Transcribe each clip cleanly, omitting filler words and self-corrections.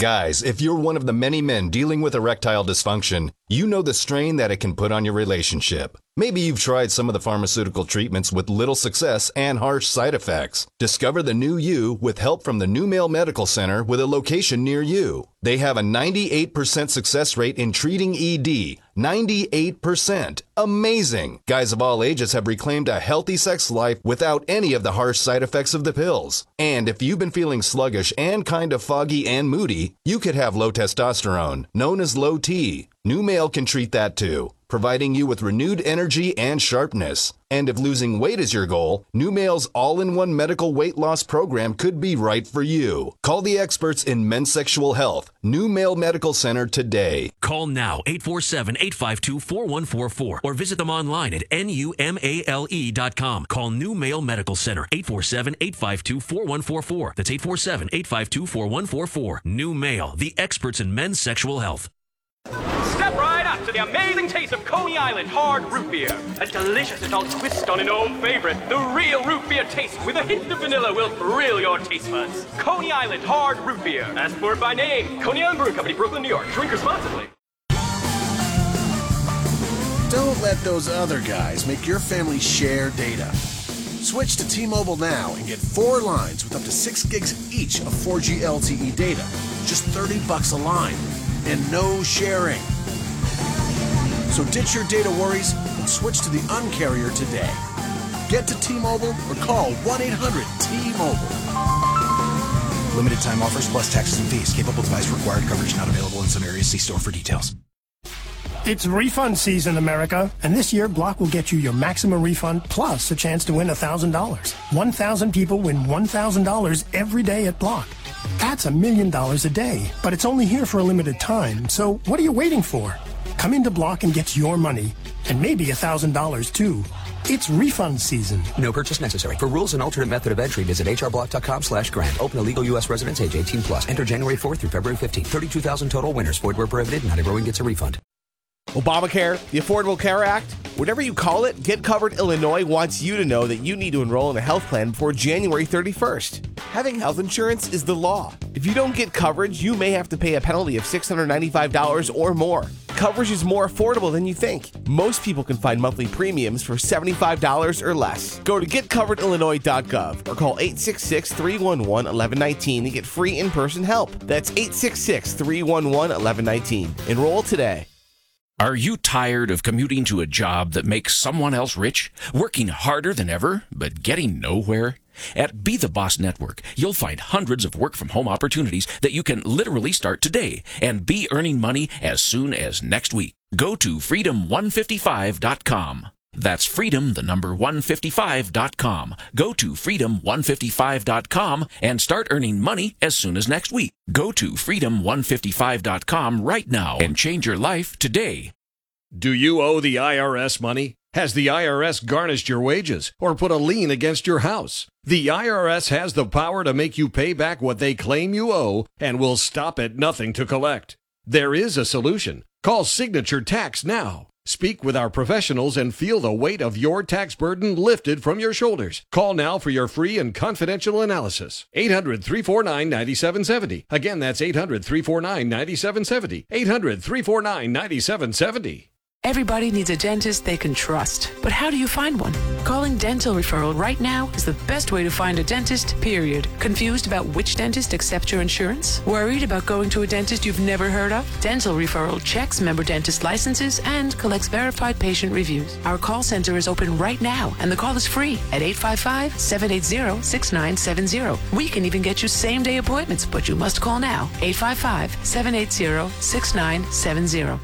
Guys, if you're one of the many men dealing with erectile dysfunction, you know the strain that it can put on your relationship. Maybe you've tried some of the pharmaceutical treatments with little success and harsh side effects. Discover the new you with help from the New Male Medical Center with a location near you. They have a 98% success rate in treating ED. 98%. Amazing. Guys of all ages have reclaimed a healthy sex life without any of the harsh side effects of the pills. And if you've been feeling sluggish and kind of foggy and moody, you could have low testosterone, known as low T. New Male can treat that too, providing you with renewed energy and sharpness. And if losing weight is your goal, New Male's all-in-one medical weight loss program could be right for you. Call the experts in men's sexual health, New Male Medical Center today. Call now, 847-852-4144, or visit them online at numale.com. Call New Male Medical Center, 847-852-4144. That's 847-852-4144. New Male, the experts in men's sexual health. Step right up to the amazing taste of Coney Island hard root beer. A delicious adult twist on an old favorite. The real root beer taste with a hint of vanilla will thrill your taste buds. Coney Island hard root beer. Ask for it by name. Coney Island Brewing Company, Brooklyn, New York. Drink responsibly. Don't let those other guys make your family share data. Switch to T-Mobile now and get 4 lines with up to 6 gigs each of 4G LTE data. Just $30 a line. And no sharing. So ditch your data worries and switch to the Un-carrier today. Get to T-Mobile or call 1-800-T-MOBILE. Limited time offers plus taxes and fees. Capable device required. Coverage not available in some areas. See store for details. It's refund season, America, and this year Block will get you your maximum refund plus a chance to win $1,000. 1,000 people win $1,000 every day at Block. That's $1 million a day, but it's only here for a limited time, so what are you waiting for? Come into Block and get your money, and maybe $1,000 too. It's refund season. No purchase necessary. For rules and alternate method of entry, visit hrblock.com/grant. Open a legal U.S. residence age 18 plus. Enter January 4th through February 15th. 32,000 total winners. Void where prohibited. Not everyone gets a refund. Obamacare, the Affordable Care Act, whatever you call it, Get Covered Illinois wants you to know that you need to enroll in a health plan before January 31st. Having health insurance is the law. If you don't get coverage, you may have to pay a penalty of $695 or more. Coverage is more affordable than you think. Most people can find monthly premiums for $75 or less. Go to getcoveredillinois.gov or call 866-311-1119 to get free in-person help. That's 866-311-1119. Enroll today. Are you tired of commuting to a job that makes someone else rich, working harder than ever, but getting nowhere? At Be The Boss Network, you'll find hundreds of work-from-home opportunities that you can literally start today and be earning money as soon as next week. Go to freedom155.com. That's freedom, the number 155.com. Go to freedom155.com and start earning money as soon as next week. Go to freedom155.com right now and change your life today. Do you owe the IRS money? Has the IRS garnished your wages or put a lien against your house? The IRS has the power to make you pay back what they claim you owe and will stop at nothing to collect. There is a solution. Call Signature Tax now. Speak with our professionals and feel the weight of your tax burden lifted from your shoulders. Call now for your free and confidential analysis. 800-349-9770. Again, that's 800-349-9770. 800-349-9770. Everybody needs a dentist they can trust. But how do you find one? Calling Dental Referral right now is the best way to find a dentist, period. Confused about which dentist accepts your insurance? Worried about going to a dentist you've never heard of? Dental Referral checks member dentist licenses and collects verified patient reviews. Our call center is open right now, and the call is free at 855-780-6970. We can even get you same-day appointments, but you must call now. 855-780-6970.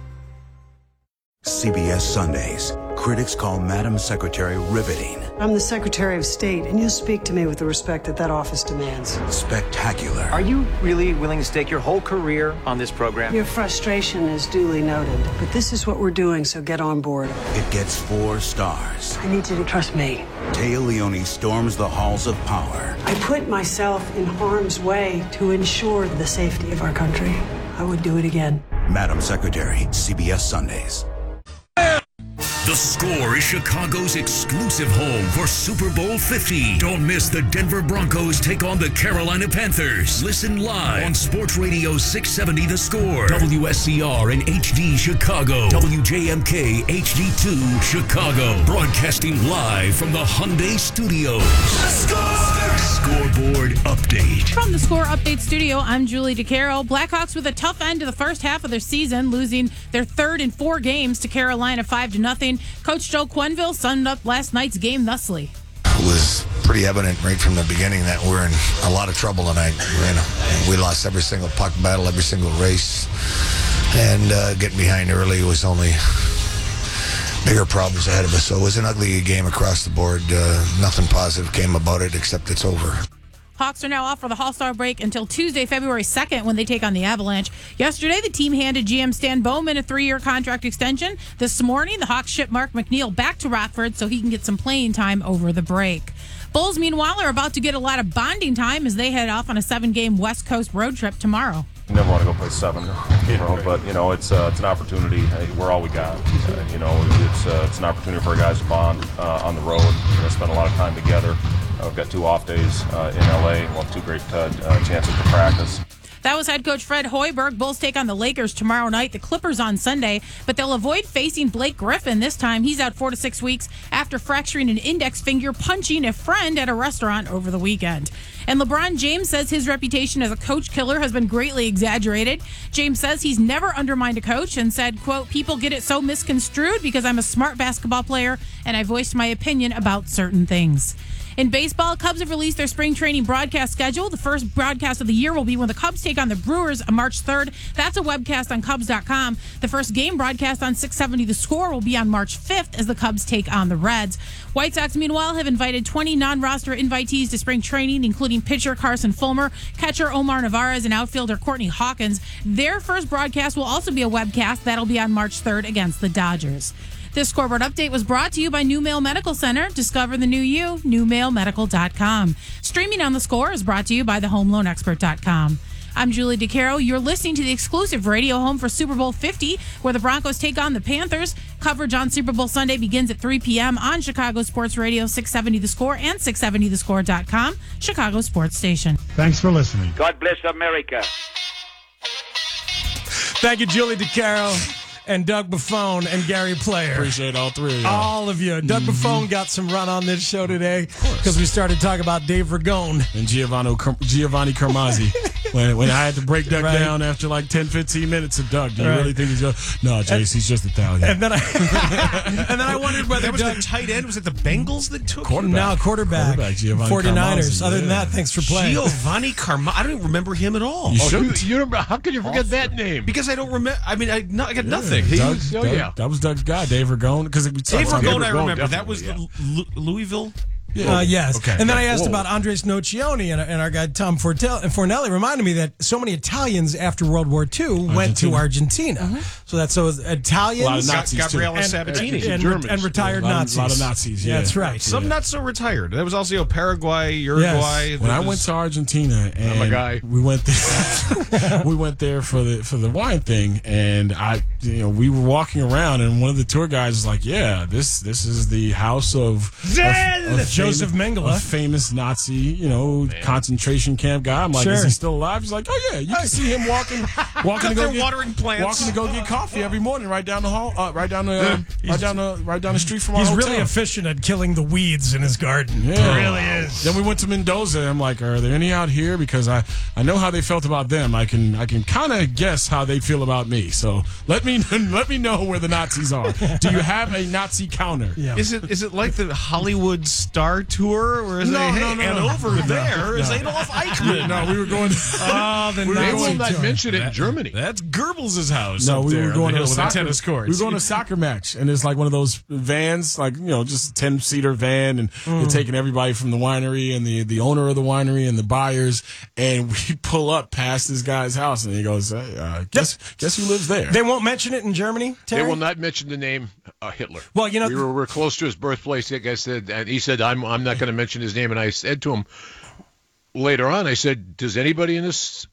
CBS Sundays. Critics call Madam Secretary riveting. I'm the Secretary of State, and you'll speak to me with the respect that office demands. Spectacular. Are you really willing to stake your whole career on this program? Your frustration is duly noted, but this is what we're doing, so get on board. It gets 4 stars. I need you to trust me. Téa Leoni storms the halls of power. I put myself in harm's way to ensure the safety of our country. I would do it again. Madam Secretary, CBS Sundays. The Score is Chicago's exclusive home for Super Bowl 50. Don't miss the Denver Broncos take on the Carolina Panthers. Listen live on Sports Radio 670 The Score, WSCR in HD Chicago, WJMK HD2 Chicago. Broadcasting live from the Hyundai Studios. The Score! Scoreboard update. From the Score Update Studio, I'm Julie DeCaro. Blackhawks with a tough end to the first half of their season, losing their third in 4 games to Carolina 5-0. Coach Joe Quenneville summed up last night's game thusly. It was pretty evident right from the beginning that we're in a lot of trouble tonight. We lost every single puck battle, every single race, and getting behind early was only bigger problems ahead of us. So it was an ugly game across the board. Nothing positive came about it except it's over. Hawks are now off for the All-Star break until Tuesday, February 2nd, when they take on the Avalanche. Yesterday, the team handed GM Stan Bowman a 3-year contract extension. This morning, the Hawks shipped Mark McNeil back to Rockford so he can get some playing time over the break. Bulls, meanwhile, are about to get a lot of bonding time as they head off on a 7-game West Coast road trip tomorrow. You never want to go play 7, but it's an opportunity. We're all we got. It's an opportunity for our guys to bond on the road. Spend a lot of time together. We've got 2 off days in LA. We'll have 2 great chances to practice. That was head coach Fred Hoiberg. Bulls take on the Lakers tomorrow night, the Clippers on Sunday, but they'll avoid facing Blake Griffin this time. He's out 4 to 6 weeks after fracturing an index finger punching a friend at a restaurant over the weekend. And LeBron James says his reputation as a coach killer has been greatly exaggerated. James says he's never undermined a coach and said, quote, "People get it so misconstrued because I'm a smart basketball player and I voiced my opinion about certain things." In baseball, Cubs have released their spring training broadcast schedule. The first broadcast of the year will be when the Cubs take on the Brewers on March 3rd. That's a webcast on Cubs.com. The first game broadcast on 670 The Score will be on March 5th as the Cubs take on the Reds. White Sox, meanwhile, have invited 20 non-roster invitees to spring training, including pitcher Carson Fulmer, catcher Omar Narvaez, and outfielder Courtney Hawkins. Their first broadcast will also be a webcast. That'll be on March 3rd against the Dodgers. This scoreboard update was brought to you by New Mail Medical Center. Discover the new you, newmailmedical.com. Streaming on The Score is brought to you by thehomeloanexpert.com. I'm Julie DeCaro. You're listening to the exclusive radio home for Super Bowl 50, where the Broncos take on the Panthers. Coverage on Super Bowl Sunday begins at 3 p.m. on Chicago Sports Radio 670 The Score and 670thescore.com, Chicago Sports Station. Thanks for listening. God bless America. Thank you, Julie DeCaro. And Doug Buffone and Gary Player. Appreciate all 3 of you. All of you. Doug Buffone got some run on this show today because we started talking about Dave Ragone. And Giovanni Carmazzi. when I had to break Doug down after like 10, 15 minutes of Doug, do you really think he's just... No, Jace, he's just Italian. And then I wondered whether that was Doug... the tight end. Was it the Bengals that took Quarterback, Giovanni 49ers. Carmazzi, Other than that, thanks for playing. Giovanni Carmazzi. I don't even remember him at all. How could you forget that name? Because I don't remember. I mean, I got nothing. Doug, that was Doug's guy, Dave Ragone. Dave Ragone, I remember. That was Louisville. Yes. Okay. And then I asked about Andres Nocioni, and our guy Tom Fornelli reminded me that so many Italians after World War II went to Argentina. Mm-hmm. So Italians, a lot of Nazis Gabriele Sabatini, and retired Nazis. A lot of Nazis. Yeah, that's right. Some not so retired. There was also Paraguay, Uruguay. Yes. When I went to Argentina, and we went there for the wine thing, and we were walking around, and one of the tour guys was like, "Yeah, this is the house of Joseph Mengele, a famous Nazi, concentration camp guy." I'm like, "Is he still alive?" He's like, "Oh yeah, you can see him walking to go watering plants, walking to go get coffee every morning right down the hall, right down the street from our hotel." He's really efficient at killing the weeds in his garden. Yeah. He really is. Then we went to Mendoza. And I'm like, "Are there any out here?" Because I know how they felt about them. I can kind of guess how they feel about me. So let me know where the Nazis are. Do you have a Nazi counter? Yeah. Is it like the Hollywood Star Tour, or is and over there is Adolf Eichmann? No, we were going. They will not mention it in Germany. That's Goebbels' house. No, we were going to a tennis court. We were going to a soccer match, and it's like one of those vans, like just a 10-seater van, and they're taking everybody from the winery and the owner of the winery and the buyers, and we pull up past this guy's house, and he goes, "Hey, guess who lives there?" They won't mention it in Germany, Terry? They will not mention the name Hitler. Well, we're close to his birthplace, like I said, and he said, I'm not going to mention his name. And I said to him later on, I said, does anybody in this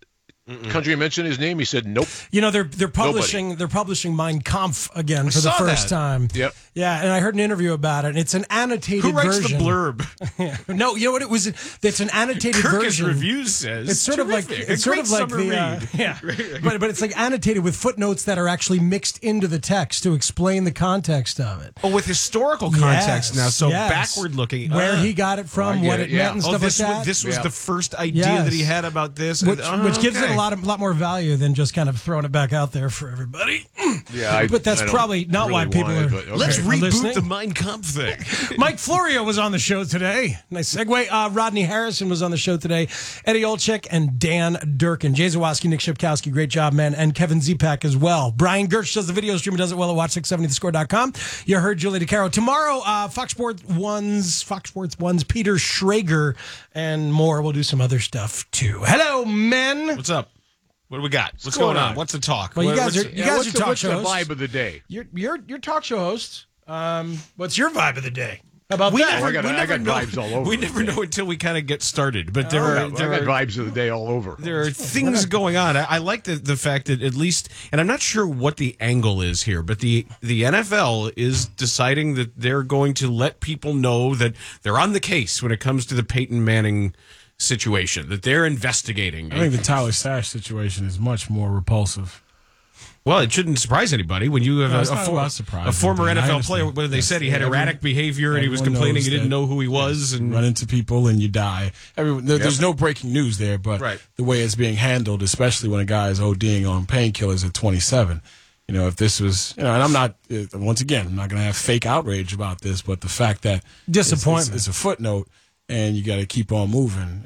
Country mentioned his name. He said, "Nope." You know, they're publishing Mein Kampf again for the saw first that. time. Yep. Yeah, and I heard an interview about it. And it's an annotated version. Who writes the blurb? No, you know what it was? It's an annotated Kirkus version. Reviews says It's sort terrific. of like it's sort great of like summer the read. yeah, but it's like annotated with footnotes that are actually mixed into the text to explain the context of it. Oh, with historical context Yes, now, so yes. backward looking. Where he got it from, what it meant, and stuff this like that. This was the first idea Yes. that he had about this, which gives it okay. a lot more value than just kind of throwing it back out there for everybody. Yeah, but that's I don't probably not really why people want are. it, but okay. Let's reboot listening. the Mein Kampf thing. Mike Florio was on the show today. Nice segue. Rodney Harrison was on the show today. Eddie Olczyk and Dan Durkin. Jay Zawaski, Nick Shipkowski, great job, man. And Kevin Zipak as well. Brian Gersh does the video stream and does it well at watch670thescore.com. You heard Julie DeCaro. Tomorrow, Fox Sports 1's Peter Schrager and more. We'll do some other stuff too. Hello, men. What's up? What do we got? What's going on? What's the talk? Well, you guys are what's talk the show hosts. vibe of the day? You're talk show hosts. What's your vibe of the day? How about We that? never, I got we never know, vibes all over. We never know until we kind of get started. But I there got are vibes of the day all over. there are things going on. I like the fact that at least, and I'm not sure what the angle is here, but the NFL is deciding that they're going to let people know that they're on the case when it comes to the Peyton Manning situation, that they're investigating. I think the Tyler Sash situation is much more repulsive. Well, it shouldn't surprise anybody when you have No, it's not about surprising. a former I NFL understand. player. When they Yes, said he had erratic behavior and he was everyone complaining knows he didn't that. know who he was, and run into people and you die. There's no breaking news there, but Right. the way it's being handled, especially when a guy is ODing on painkillers at 27. You know, if this was, and I'm not, once again, I'm not going to have fake outrage about this, but the fact that Disappointment. it's a footnote and you got to keep on moving.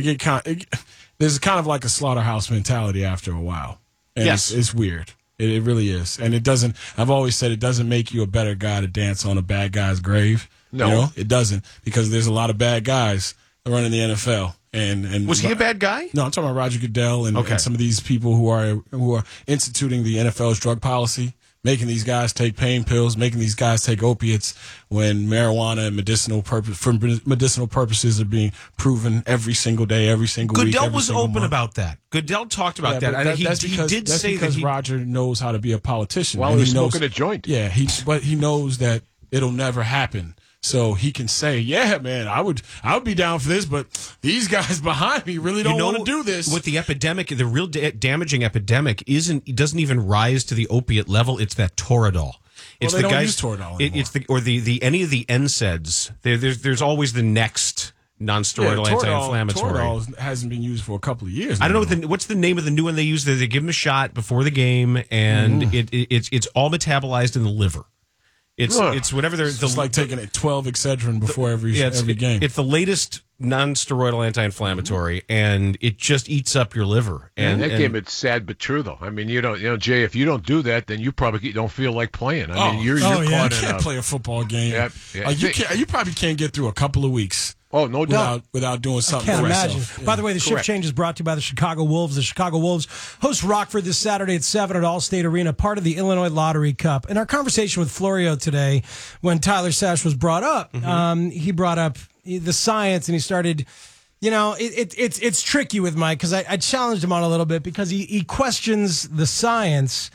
There's kind of like a slaughterhouse mentality after a while. And Yes. it's weird. It really is. And it doesn't, I've always said it doesn't make you a better guy to dance on a bad guy's grave. No. You know, it doesn't, because there's a lot of bad guys running the NFL. And was he a bad guy? No, I'm talking about Roger Goodell and some of these people who are instituting the NFL's drug policy, making these guys take pain pills, making these guys take opiates when marijuana and medicinal purposes are being proven every single day, every single week. Goodell every was single open month. about that. Goodell talked about Yeah, that. but And he did that's say that because Roger knows how to be a politician. While and he was knows, smoking a joint. Yeah, but he knows that it'll never happen. So he can say, "Yeah, man, I would be down for this, but these guys behind me really don't want to do this." With the epidemic, the real damaging epidemic doesn't even rise to the opiate level. It's that Toradol. It's they the don't guys. use Toradol It's the any of the NSAIDs. There's always the next non-steroidal anti-inflammatory. Toradol hasn't been used for a couple of years. I don't know what's the name of the new one they use. They give them a shot before the game, and it's all metabolized in the liver. It's whatever they're. It's like taking 12 Excedrin before every game. It's the latest non-steroidal anti-inflammatory, and it just eats up your liver. And that game, it's sad but true, though. I mean, Jay, if you don't do that, then you probably don't feel like playing. I mean, you're caught you in can't play a football game. Yep, yeah. You probably can't get through a couple of weeks. Oh, no doubt. Without doing something Can't for imagine. yourself. By the way, the shift change is brought to you by the Chicago Wolves. The Chicago Wolves host Rockford this Saturday at 7 at Allstate Arena, part of the Illinois Lottery Cup. In our conversation with Florio today, when Tyler Sash was brought up, he brought up the science, and he started. You know, it's tricky with Mike, because I challenged him on a little bit, because he questions the science.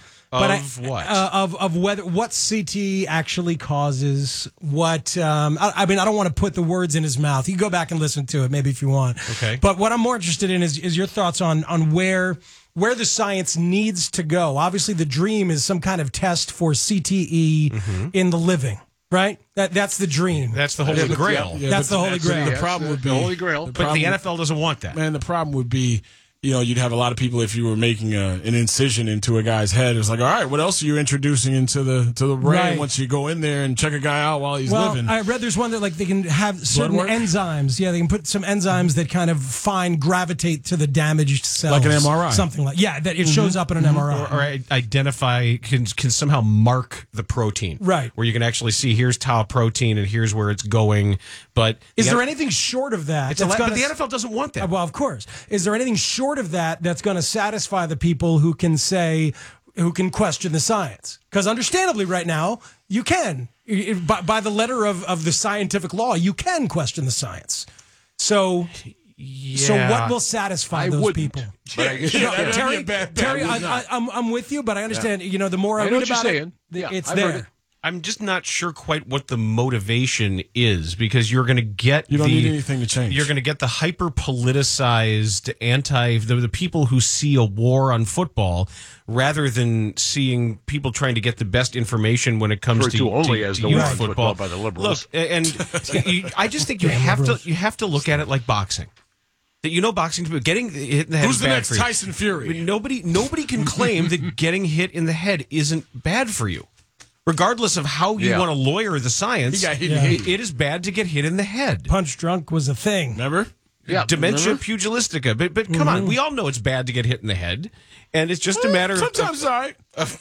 Of what CT actually causes, what I mean, I don't want to put the words in his mouth. You go back and listen to it, maybe, if you want. Okay. But what I'm more interested in is your thoughts on where the science needs to go. Obviously, the dream is some kind of test for CTE in the living. Right? That's the dream. That's the Holy Grail. That's the Holy Grail. The problem would be the Holy Grail. But the NFL doesn't want that. Man, the problem would be, you'd have a lot of people, if you were making an incision into a guy's head, it's like, all right, what else are you introducing into the brain Right. once you go in there and check a guy out while he's living? I read there's one that they can have certain work? enzymes. Yeah, they can put some enzymes that kind of gravitate to the damaged cells. Like an MRI. Something like, that it shows up in an MRI. Or identify, can somehow mark the protein. Right. Where you can actually see, here's tau protein and here's where it's going. But Is there anything short of that? but the NFL doesn't want that. Well, of course. Is there anything short of that's going to satisfy the people who can question the science? Because understandably right now, you can. By the letter of the scientific law, you can question the science. So So what will satisfy those people? But Terry, I'm with you, but I understand. You know, the more I know read what you're about saying. it's I've heard there. it. I'm just not sure quite what the motivation is, because you're going to get You don't need anything to change. You're going to get the hyper politicized the people who see a war on football rather than seeing people trying to get the best information when it comes Referred to only as the youth war on football by the liberals. Look, and I just think you have to look at it like boxing. That boxing, getting hit in the head Who's is the bad next for you. Tyson Fury? But nobody can claim that getting hit in the head isn't bad for you. Regardless of how you want to lawyer the science, He got hit in the head. it is bad to get hit in the head. Punch drunk was a thing. Remember? Yeah, dementia pugilistica. But come on, we all know it's bad to get hit in the head, and it's just a matter sometimes of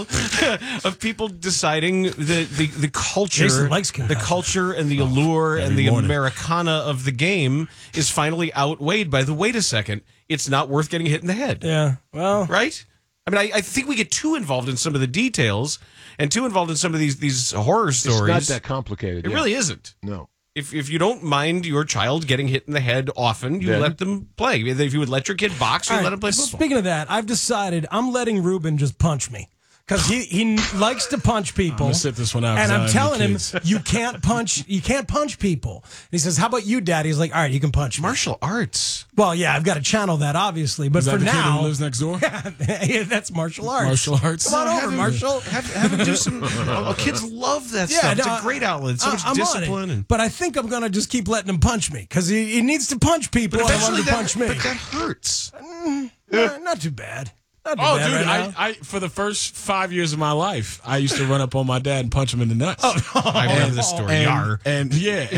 people deciding the culture, Jason likes the culture and the allure and the Americana of the game is finally outweighed by the wait a second, it's not worth getting hit in the head. Yeah, well, right. I mean, I think we get too involved in some of the details and too involved in some of these horror stories. It's not that complicated. It really isn't. No. If you don't mind your child getting hit in the head often, you let them play. If you would let your kid box, you let him play football. Speaking of that, I've decided I'm letting Ruben just punch me. Because he likes to punch people. I'm gonna sit this one out. And I'm telling him, you can't punch people. And he says, how about you, Daddy? He's like, all right, you can punch me. Martial arts. Well, yeah, I've got to channel that, obviously. But Is that for the kid now, who lives next door? Yeah, that's martial arts. Martial arts. Come on over, Marshall. Have him do some. Kids love that stuff. It's a great outlet. So much I'm discipline. on it. But I think I'm going to just keep letting him punch me. Because he needs to punch people. But I want him to punch me. But that hurts. Not too bad. Oh, dude! I for the first 5 years of my life, I used to run up on my dad and punch him in the nuts. I remember this story. And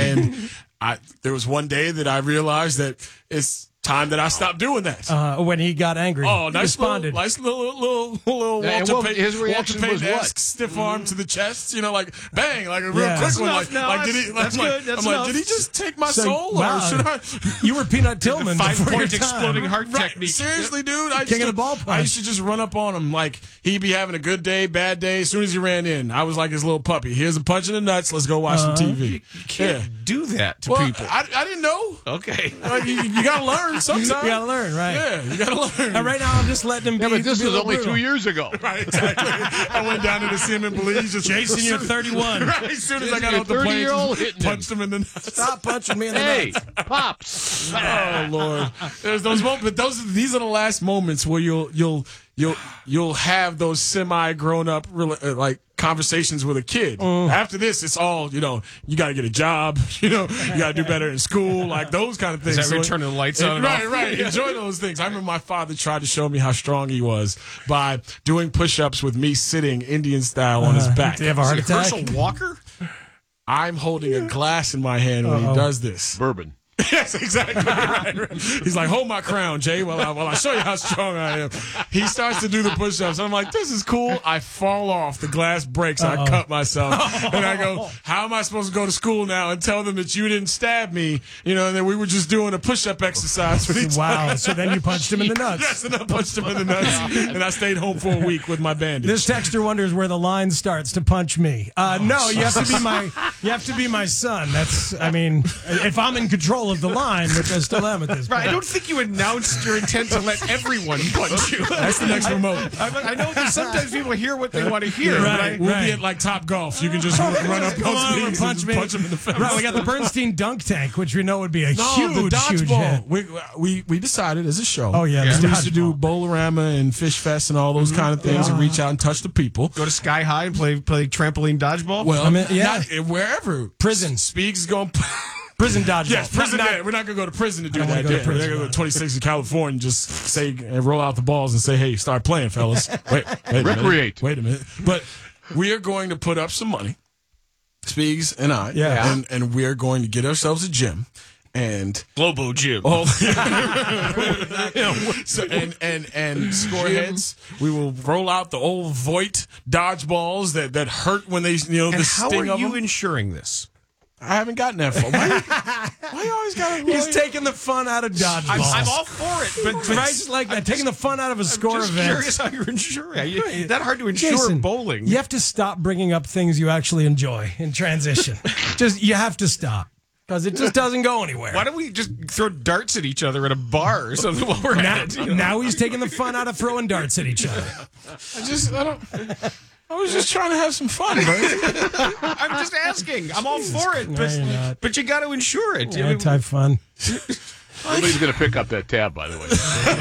there was one day that I realized that it's time that I stopped doing that. When he got angry. Oh, nice responded. little And his reaction was what? Stiff arm to the chest, like bang, like a real quick That's one. enough. Did he? That's good. That's I'm enough. did he just take my So, soul, wow. or should I? You were Peanut Tillman. The before your 5-point time. exploding heart Right, technique. seriously, dude. King of the ball punch. I used to just run up on him like he'd be having a good day, bad day. As soon as he ran in, I was like his little puppy. Here's a punch in the nuts. Let's go watch some TV. You can't do that to people. I didn't know. Okay. You got to learn sometimes. You got to learn, right? Yeah, you got to learn. And right now, I'm just letting him be. Yeah, but this be a was little only brutal. 2 years ago. Right, exactly. I went down to the see him in Belize. Just Jason, you're 31. Right, as soon as I got Jason, off the you're plane, 30-year-old just hitting punched him in the nuts. Stop punching me in the Hey, nuts. pops. Oh Lord, there's those moments. But these are the last moments where you'll have those semi grown up like conversations with a kid. After this, it's all you got to get a job. You got to do better in school, like those kind of things. Is that where you turn the lights on and right, off? right. Enjoy those things. I remember my father tried to show me how strong he was by doing push-ups with me sitting Indian style on his back. Did he have a heart attack? Herschel Walker? I'm holding a glass in my hand when he does this. Bourbon. Yes, exactly. Right. He's like, hold my crown, Jay, while I show you how strong I am. He starts to do the push-ups. I'm like, this is cool. I fall off. The glass breaks. I cut myself. And I go, how am I supposed to go to school now and tell them that you didn't stab me? And then we were just doing a push-up exercise with each Wow. other. So then you punched him in the nuts. Yes, and I punched him in the nuts. And I stayed home for a week with my bandage. This texter wonders where the line starts to punch me. No, you have to be my son. If I'm in control of the line, which I still am at this point. Right, I don't think you announced your intent to let everyone punch you. That's the next remote. I know that sometimes people hear what they want to hear. Right. We'll be at like Top Golf. You can just run up Come on over, these punch and me. punch him in the face. Right, we got the Bernstein dunk tank, which we know would be a the huge hit. dodgeball. We decided as a show. Oh, yeah, the we used to do dodgeball. Bowlerama and Fish Fest and all those kind of things and reach out and touch the people. Go to Sky High and play trampoline dodgeball? Well, yeah. not, wherever. Prison. Speaks going. Prison dodgeball. Yes, prison. We're not going to go to prison to do I don't that. wanna go to We're prison. going to go to 26 in California and just say and roll out the balls and say, "Hey, start playing, fellas." Wait a minute. Recreate. Wait a minute. But we are going to put up some money, Speaks and I, and we are going to get ourselves a gym. And Globo Gym. Oh, so, and scoreheads. We will roll out the old Voight dodgeballs that hurt when they the And sting how are of you them. ensuring this? I haven't gotten that far. Why you always got to? He's taking the fun out of dodgeball. I'm all for it, but right, just like that, taking the fun out of a score I'm just event. curious how you're ensuring. That hard to ensure Jason, bowling. You have to stop bringing up things you actually enjoy in transition. You have to stop. Because it just doesn't go anywhere. Why don't we just throw darts at each other at a bar or something while we're at it? Now he's taking the fun out of throwing darts at each other. I was just trying to have some fun, bro. I'm just asking. I'm all for it, No, you're not. but you got to ensure it. Anti fun. Nobody's going to pick up that tab, by the way.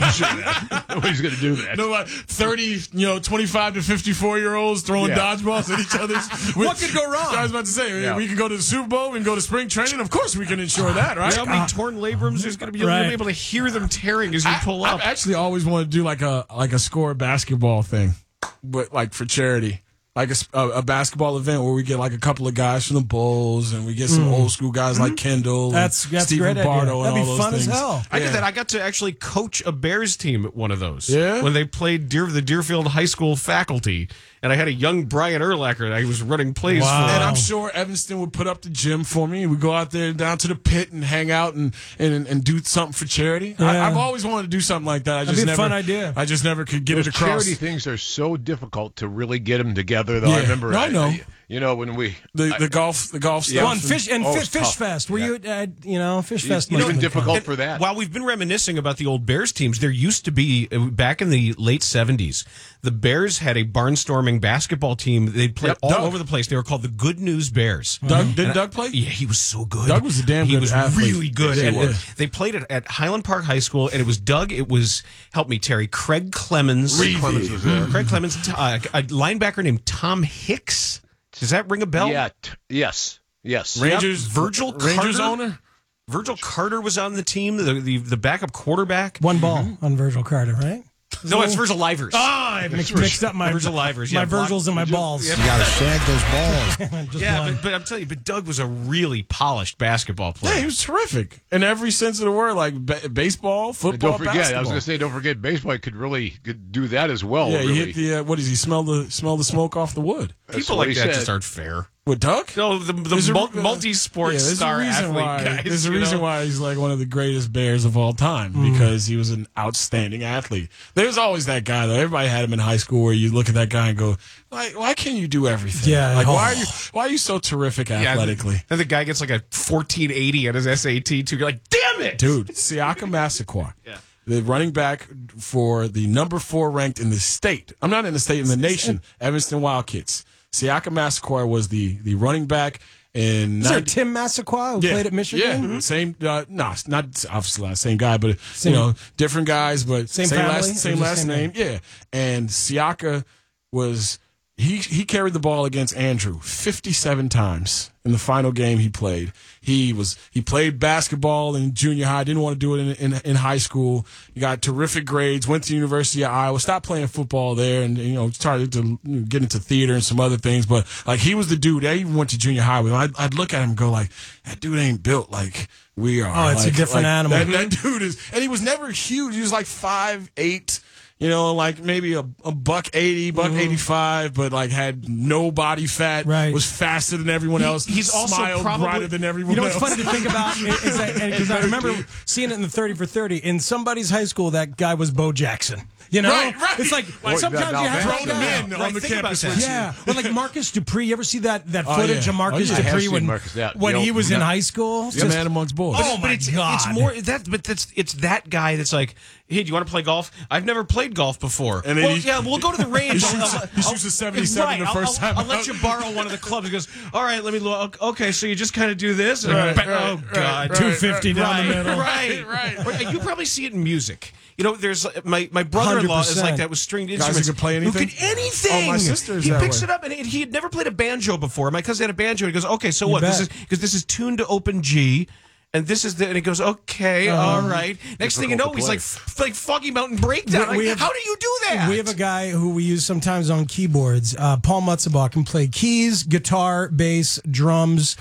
Nobody's going to do that. No, 30, 25 to 54-year-olds throwing dodgeballs at each other's. What could go wrong? I was about to say, we can go to the Super Bowl, we can go to spring training. Of course we can ensure that, right? How many torn labrums there's going to be? You'll be able to hear them tearing as you pull up. I actually always want to do like a score basketball thing, but like for charity. Like a basketball event where we get like a couple of guys from the Bulls and we get some old school guys like Kendall, That's Stephen great idea. Bardo, and That'd be all those fun things. as hell. I did that. I got to actually coach a Bears team at one of those. Yeah? When they played the Deerfield High School faculty, and I had a young Brian Urlacher that I was running plays for. And I'm sure Evanston would put up the gym for me. We go out there down to the pit and hang out and do something for charity. Yeah. I've always wanted to do something like that. That'd be a fun idea. I just never could get Those it across. charity things are so difficult to really get them together, though. Yeah. I remember. No, I know. When we the golf stuff. Well, and Fish tough. Fest. Were you at Fish Fest? It's been difficult And for that. While we've been reminiscing about the old Bears teams, there used to be, back in the late 70s, the Bears had a barnstorming basketball team. They'd play all over the place. They were called the Good News Bears. Did Doug play? Yeah, he was so good. Doug was a damn good athlete. He was really good. Yeah, And they played it at Highland Park High School, and it was Doug. It was, help me, Terry, Craig Clemens. Craig Clemens was there. Craig Clemens, a linebacker named Tom Hicks. Does that ring a bell? Yeah. Yes. Rangers. Virgil Rangers Carter. owner. Virgil Carter was on the team, the backup quarterback. One ball on Virgil Carter, right? No, it's Virgil Livers. I mixed up my Virgil Livers. my Yeah, Virgils and my balls. Yeah. You got to shag those balls. Yeah, but I'm telling you, but Doug was a really polished basketball player. Yeah, he was terrific in every sense of the word, like baseball, And football, don't forget, basketball. I was going to say, don't forget, baseball could do that as well. Yeah, really. he hit the what does he smell the smoke off the wood? People what like he that said. just aren't fair. With Doug? No, the multi-sport star athlete guys. There's a reason why he's like one of the greatest Bears of all time because he was an outstanding athlete. There's always that guy though. Everybody had him in high school where you look at that guy and go, why can't you do everything? Yeah. Like why are you so terrific athletically? And the guy gets like a 1480 on his SAT too. You're like, damn it, Dude, Siaka Massaquoi. Yeah. The running back for the number 4 ranked in the state. I'm not in the state, in the nation, Evanston Wildcats. Siaka Massaquoi was the running back in. Is there Tim Massaquoi who played at Michigan? Yeah, same. No, not obviously not the same guy, but different guys, but Same family? same last name. Yeah, and Siaka was he carried the ball against Andrew 57 times in the final game he played. He played basketball in junior high, didn't want to do it in high school. He got terrific grades, went to the University of Iowa, stopped playing football there, and started to get into theater and some other things. But like he was the dude. I even went to junior high with him. I'd look at him and go like, that dude ain't built like we are. Oh, it's a different animal. That dude is, and he was never huge. He was like 5'8". Like maybe a $180, $185, but like had no body fat. Right. Was faster than everyone else. He's also smiled probably brighter than everyone You know else. what's funny to think about is that because I remember seeing it in the 30 for 30 in somebody's high school. That guy was Bo Jackson. Right. It's like sometimes you have thrown him in Right, on the think about campus. that. with you. Yeah, or like Marcus Dupree. You ever see that footage yeah. of Marcus Oh, yeah. I have Dupree seen when Marcus, yeah. he was in high school? He's a man amongst boys. Oh, but it's more that. But it's that guy that's like, hey, do you want to play golf? I've never played golf before. And then we'll go to the range. He shoots a 77 the first time. I'll let you borrow one of the clubs. He goes, all right, let me look. Okay, so you just kind of do this. And Right, oh God, 250 down the middle. Right. You probably see it in music. There's my brother-in-law is like that with stringed Guys instruments. who can play anything? Who can anything? Oh, my sister is He that picks way. it up, and he had never played a banjo before. My cousin had a banjo. He goes, okay, so what? bet. This is tuned to open G. And this is and he goes, okay, all right. Next thing you know, he's like Foggy Mountain Breakdown. How do you do that? We have a guy who we use sometimes on keyboards. Paul Mutzebach can play keys, guitar, bass, drums,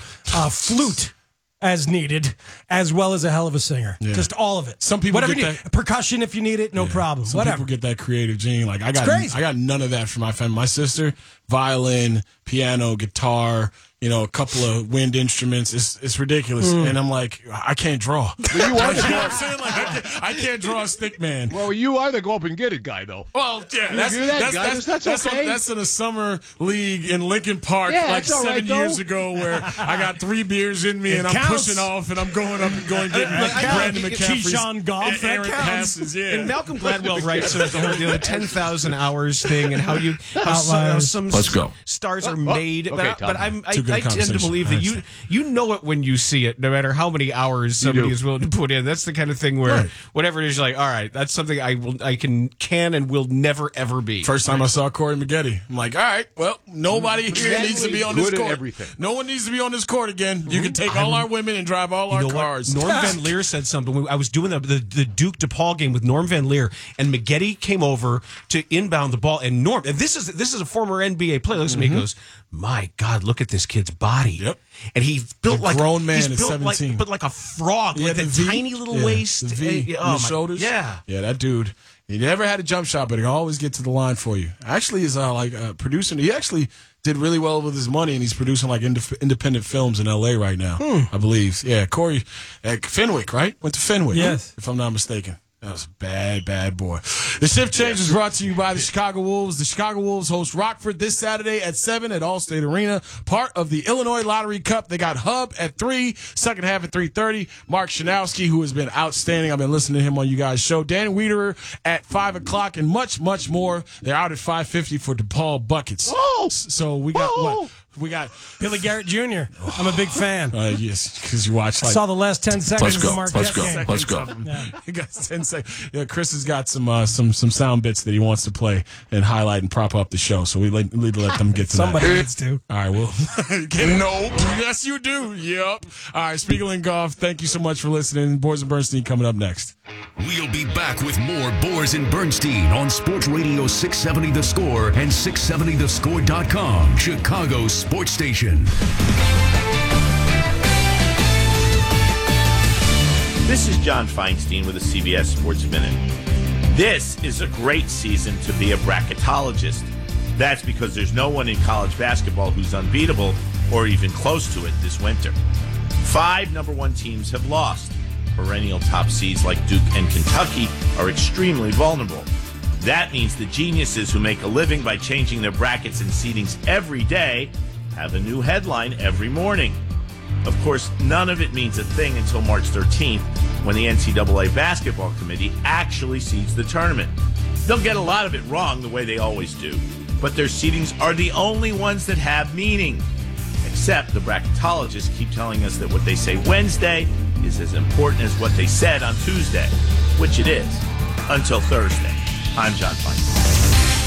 flute as needed, as well as a hell of a singer. Yeah. Just all of it. Some people whatever get you need. that- Percussion if you need it, no problem. Some Whatever. people get that creative gene. Like I crazy. got none of that from my family. My sister, violin, piano, guitar, a couple of wind instruments. It's ridiculous. And I'm like, I can't draw. But you are You know what I'm saying? Like, I can't draw a stick man. Well, you are the go up and get it guy, though. Well, yeah, that's okay. That's in a summer league in Lincoln Park like 7 years ago where I got 3 beers in me and I'm pushing off and I'm going up and going getting Brandon McCaffrey's Keyshawn Goff, that errant counts. passes. Yeah. And Malcolm Gladwell writes about the whole 10,000 hours thing and how some Let's go. stars are made. Okay, but I Too good a tend to believe that you know it when you see it, no matter how many hours somebody is willing to put in. That's the kind of thing where whatever it is, you're like, all right, that's something I can and will never ever be. First time I saw Corey Maggette, I'm like, all right, well, nobody here needs to be on this court. Everything. No one needs to be on this court again. You can take all our women and drive all our cars. Norm Van Leer said something. I was doing the Duke DePaul game with Norm Van Leer, and Maggette came over to inbound the ball, and Norm, and this is a former NBA player. Listen to me, he goes, my God, look at this kid's body. Yep. And he's built like a grown man he's at built 17. but like a frog, like that tiny little waist, the V, my shoulders. Yeah, that dude. He never had a jump shot, but he can always get to the line for you. Actually, is producing. He actually did really well with his money, and he's producing like independent films in L.A. right now, I believe. Yeah, Corey at Fenwick, right? Went to Fenwick, yes, if I'm not mistaken. That was a bad boy. The Shift Change is brought to you by the Chicago Wolves. The Chicago Wolves host Rockford this Saturday at 7 at Allstate Arena, part of the Illinois Lottery Cup. They got Hub at 3, second half at 3:30. Mark Shanowski, who has been outstanding. I've been listening to him on you guys' show. Dan Wiederer at 5 o'clock and much, much more. They're out at 5:50 for DePaul Buckets. Oh! So we got what? We got Billy Garrett Jr. I'm a big fan. Yes, because you watched. I saw the last 10 seconds of the Marquette game. Let's go. He got 10 seconds. Yeah, Chris has got some sound bits that he wants to play and highlight and prop up the show. So we need to let them get to Somebody that. needs to. All right, well, no. Yes, you do. Yep. All right, Spiegelman Goff, thank you so much for listening. Boers and Bernstein coming up next. We'll be back with more Boers and Bernstein on Sports Radio 670 The Score and 670thescore.com, Chicago's sports station. This is John Feinstein with the CBS Sports Minute. This is a great season to be a bracketologist. That's because there's no one in college basketball who's unbeatable or even close to it this winter. 5 number 1 teams have lost. Perennial top seeds like Duke and Kentucky are extremely vulnerable. That means the geniuses who make a living by changing their brackets and seedings every day have a new headline every morning. Of course, none of it means a thing until March 13th, when the NCAA Basketball Committee actually seeds the tournament. They'll get a lot of it wrong the way they always do, but their seedings are the only ones that have meaning. Except the bracketologists keep telling us that what they say Wednesday is as important as what they said on Tuesday, which it is, until Thursday. I'm John Feinstein.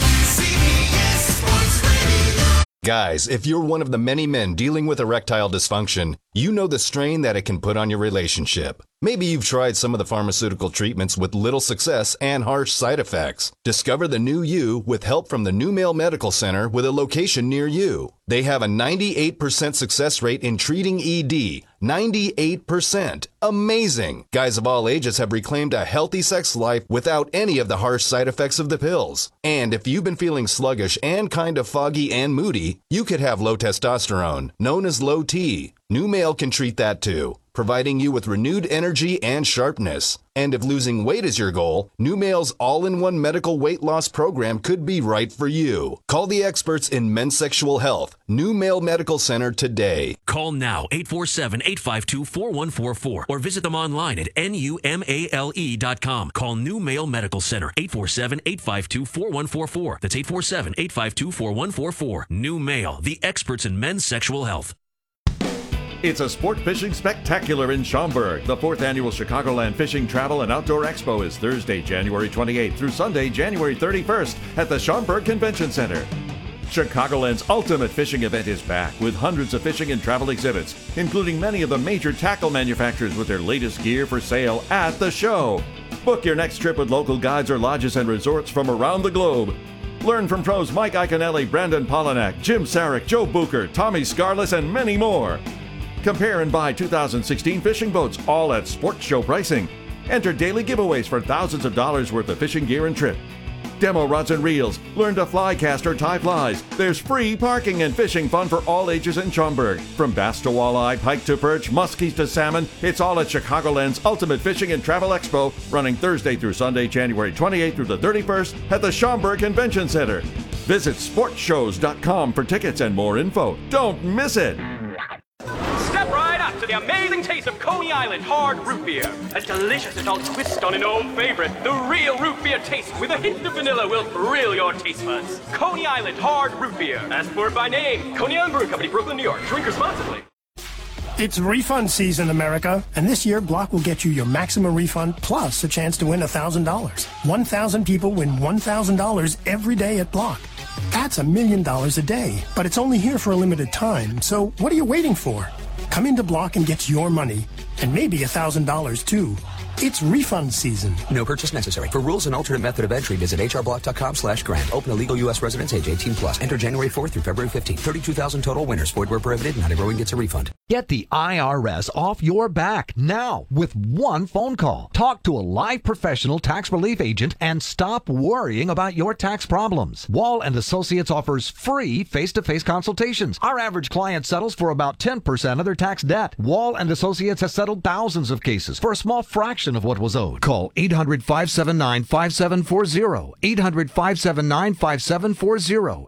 Guys, if you're one of the many men dealing with erectile dysfunction, you know the strain that it can put on your relationship. Maybe you've tried some of the pharmaceutical treatments with little success and harsh side effects. Discover the new you with help from the New Male Medical Center with a location near you. They have a 98% success rate in treating ED. 98%. Amazing. Guys of all ages have reclaimed a healthy sex life without any of the harsh side effects of the pills. And if you've been feeling sluggish and kind of foggy and moody, you could have low testosterone, known as low T. New Male can treat that too, providing you with renewed energy and sharpness. And if losing weight is your goal, New Male's all-in-one medical weight loss program could be right for you. Call the experts in men's sexual health, New Male Medical Center today. Call now, 847-852-4144, or visit them online at numale.com. Call New Male Medical Center, 847-852-4144. That's 847-852-4144. New Male, the experts in men's sexual health. It's a sport fishing spectacular in Schaumburg. The 4th annual Chicagoland Fishing Travel and Outdoor Expo is Thursday, January 28th through Sunday, January 31st at the Schaumburg Convention Center. Chicagoland's ultimate fishing event is back with hundreds of fishing and travel exhibits, including many of the major tackle manufacturers with their latest gear for sale at the show. Book your next trip with local guides or lodges and resorts from around the globe. Learn from pros Mike Iaconelli, Brandon Polinack, Jim Sarek, Joe Bucher, Tommy Scarless, and many more. Compare and buy 2016 fishing boats, all at sports show pricing. Enter daily giveaways for thousands of dollars worth of fishing gear and trip. demo rods and reels, learn to fly cast or tie flies. There's free parking and fishing fun for all ages in Schaumburg. From bass to walleye, pike to perch, muskies to salmon, it's all at Chicagoland's Ultimate Fishing and Travel Expo, running Thursday through Sunday, January 28th through the 31st at the Schaumburg Convention Center. Visit sportshows.com for tickets and more info. Don't miss it! Step right up to the amazing taste of Coney Island hard root beer. A delicious adult twist on an old favorite. The real root beer taste with a hint of vanilla will thrill your taste buds. Coney Island hard root beer. As poured by name. Coney Island Brewing Company, Brooklyn, New York. Drink responsibly. It's refund season, America, and this year Block will get you your maximum refund plus a chance to win $1,000. 1,000 people win $1,000 every day at Block. That's $1 million a day, but it's only here for a limited time, so what are you waiting for? Come into Block and get your money, and maybe $1,000 too. It's refund season. No purchase necessary. For rules and alternate method of entry, visit hrblock.com/grant. Open a legal U.S. residence, age 18 plus. Enter January 4th through February 15th. 32,000 total winners. Void where prohibited. Not everyone gets a refund. Get the IRS off your back now with one phone call. Talk to a live professional tax relief agent and stop worrying about your tax problems. Wall & Associates offers free face-to-face consultations. Our average client settles for about 10% of their tax debt. Wall & Associates has settled thousands of cases for a small fraction of what was owed. Call 800-579-5740. 800-579-5740.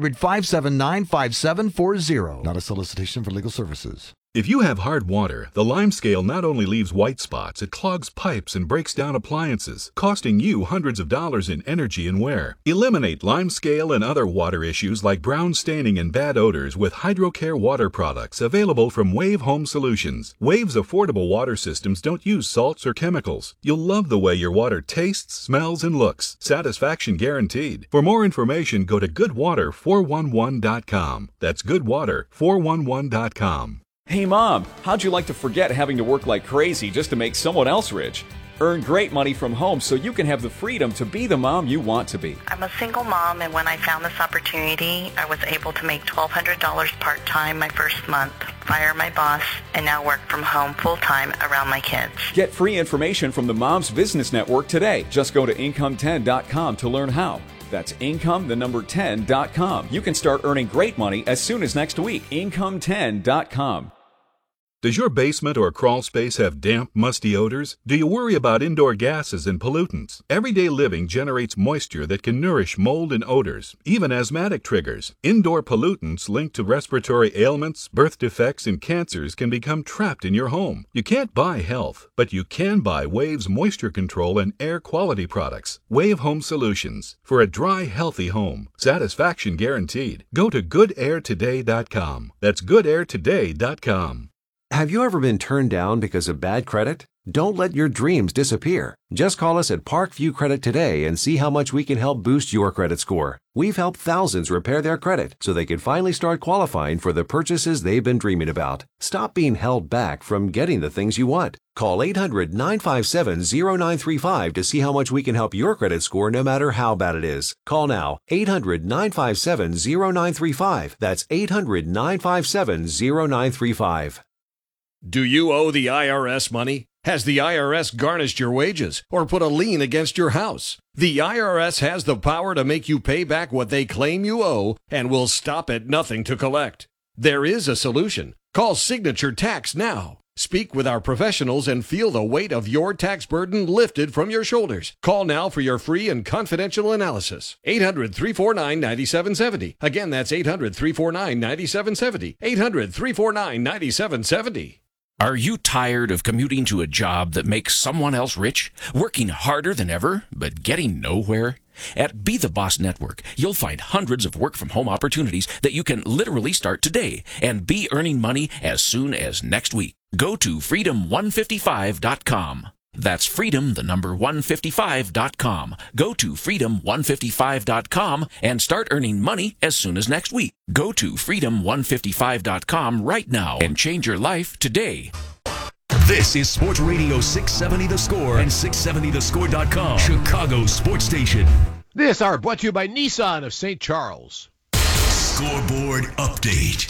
800-579-5740. Not a solicitation for legal services. If you have hard water, the Limescale not only leaves white spots, it clogs pipes and breaks down appliances, costing you hundreds of dollars in energy and wear. Eliminate Limescale and other water issues like brown staining and bad odors with HydroCare water products available from Wave Home Solutions. Wave's affordable water systems don't use salts or chemicals. You'll love the way your water tastes, smells, and looks. Satisfaction guaranteed. For more information, go to goodwater411.com. That's goodwater411.com. Hey Mom, how'd you like to forget having to work like crazy just to make someone else rich? Earn great money from home so you can have the freedom to be the mom you want to be. I'm a single mom, and when I found this opportunity, I was able to make $1,200 part-time my first month, fire my boss, and now work from home full-time around my kids. Get free information from the Moms Business Network today. Just go to Income10.com to learn how. That's Income10.com. You can start earning great money as soon as next week. Income10.com. Does your basement or crawl space have damp, musty odors? Do you worry about indoor gases and pollutants? Everyday living generates moisture that can nourish mold and odors, even asthmatic triggers. Indoor pollutants linked to respiratory ailments, birth defects, and cancers can become trapped in your home. You can't buy health, but you can buy Wave's moisture control and air quality products. Wave Home Solutions. For a dry, healthy home. Satisfaction guaranteed. Go to goodairtoday.com. That's goodairtoday.com. Have you ever been turned down because of bad credit? Don't let your dreams disappear. Just call us at Parkview Credit today and see how much we can help boost your credit score. We've helped thousands repair their credit so they can finally start qualifying for the purchases they've been dreaming about. Stop being held back from getting the things you want. Call 800-957-0935 to see how much we can help your credit score no matter how bad it is. Call now. 800-957-0935. That's 800-957-0935. Do you owe the IRS money? Has the IRS garnished your wages or put a lien against your house? The IRS has the power to make you pay back what they claim you owe and will stop at nothing to collect. There is a solution. Call Signature Tax now. Speak with our professionals and feel the weight of your tax burden lifted from your shoulders. Call now for your free and confidential analysis. 800-349-9770. Again, that's 800-349-9770. 800-349-9770. Are you tired of commuting to a job that makes someone else rich? Working harder than ever, but getting nowhere? At Be The Boss Network, you'll find hundreds of work-from-home opportunities that you can literally start today and be earning money as soon as next week. Go to freedom155.com. That's freedom, the number 155.com. Go to freedom155.com and start earning money as soon as next week. Go to freedom155.com right now and change your life today. This is Sports Radio 670 The Score and 670thescore.com, Chicago sports station. This hour brought to you by Nissan of St. Charles. Scoreboard update.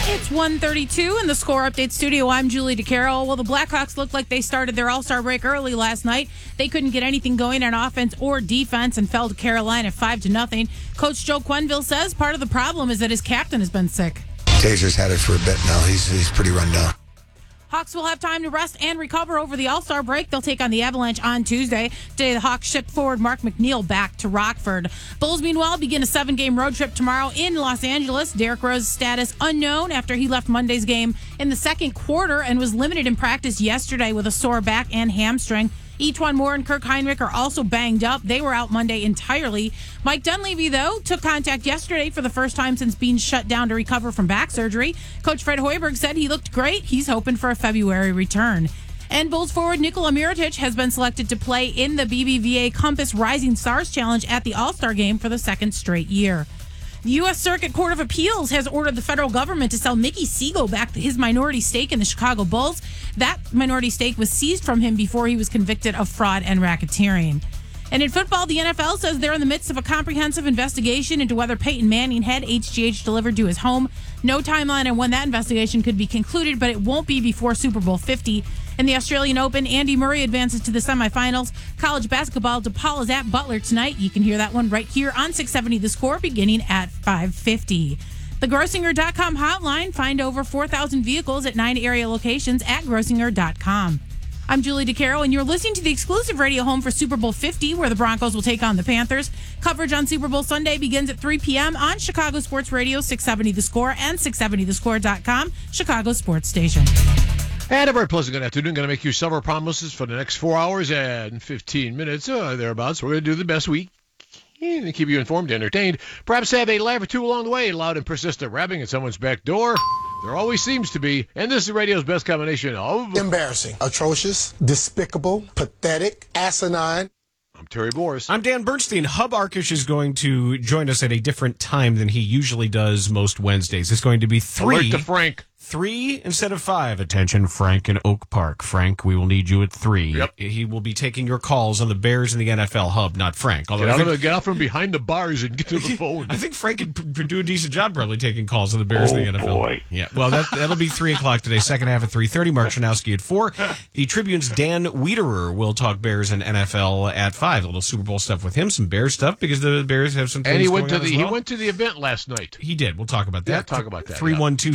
It's 1:32 in the Score Update studio. I'm Julie DeCarroll. Well, the Blackhawks looked like they started their All-Star break early last night. They couldn't get anything going on offense or defense and fell to Carolina 5-0. Coach Joe Quenneville says part of the problem is that his captain has been sick. Taser's had it for a bit now. He's pretty run down. Hawks will have time to rest and recover over the All-Star break. They'll take on the Avalanche on Tuesday. Today, the Hawks shipped forward Mark McNeil back to Rockford. Bulls, meanwhile, begin a 7-game road trip tomorrow in Los Angeles. Derrick Rose's status unknown after he left Monday's game in the second quarter and was limited in practice yesterday with a sore back and hamstring. E'Twaun Moore and Kirk Heinrich are also banged up. They were out Monday entirely. Mike Dunleavy, though, took contact yesterday for the first time since being shut down to recover from back surgery. Coach Fred Hoiberg said he looked great. He's hoping for a February return. And Bulls forward Nikola Mirotic has been selected to play in the BBVA Compass Rising Stars Challenge at the All-Star Game for the second straight year. The U.S. Circuit Court of Appeals has ordered the federal government to sell Mickey Siegel back his minority stake in the Chicago Bulls. That minority stake was seized from him before he was convicted of fraud and racketeering. And in football, the NFL says they're in the midst of a comprehensive investigation into whether Peyton Manning had HGH delivered to his home. No timeline on when that investigation could be concluded, but it won't be before Super Bowl 50. In the Australian Open, Andy Murray advances to the semifinals. College basketball, DePaul is at Butler tonight. You can hear that one right here on 670 The Score beginning at 5:50. The Grossinger.com hotline. Find over 4,000 vehicles at 9 area locations at Grossinger.com. I'm Julie DeCarroll, and you're listening to the exclusive radio home for Super Bowl 50, where the Broncos will take on the Panthers. Coverage on Super Bowl Sunday begins at 3 p.m. on Chicago Sports Radio, 670 The Score, and 670thescore.com, Chicago Sports Station. And a very pleasant good afternoon. Going to make you summer promises for the next 4 hours and 15 minutes, thereabouts. We're going to do the best we can to keep you informed, entertained. Perhaps have a laugh or two along the way. Loud and persistent rapping at someone's back door. There always seems to be. And this is radio's best combination of... embarrassing, atrocious, despicable, pathetic, asinine. I'm Terry Boris. I'm Dan Bernstein. Hub Arkish is going to join us at a different time than he usually does most Wednesdays. It's going to be 3. Alert to Frank. 3 instead of 5. Attention, Frank in Oak Park. Frank, we will need you at 3. Yep. He will be taking your calls on the Bears and the NFL Hub, not Frank. Get out from behind the bars and get to the phone. I think Frank could do a decent job probably taking calls on the Bears and the NFL. Boy. Yeah, well, that'll be 3 o'clock today, second half at 3:30. Mark Chanowski at 4. The Tribune's Dan Wiederer will talk Bears and NFL at 5. A little Super Bowl stuff with him, some Bears stuff, because the Bears have some things and he went went to the event last night. He did. We'll talk about that. Yeah, talk about that.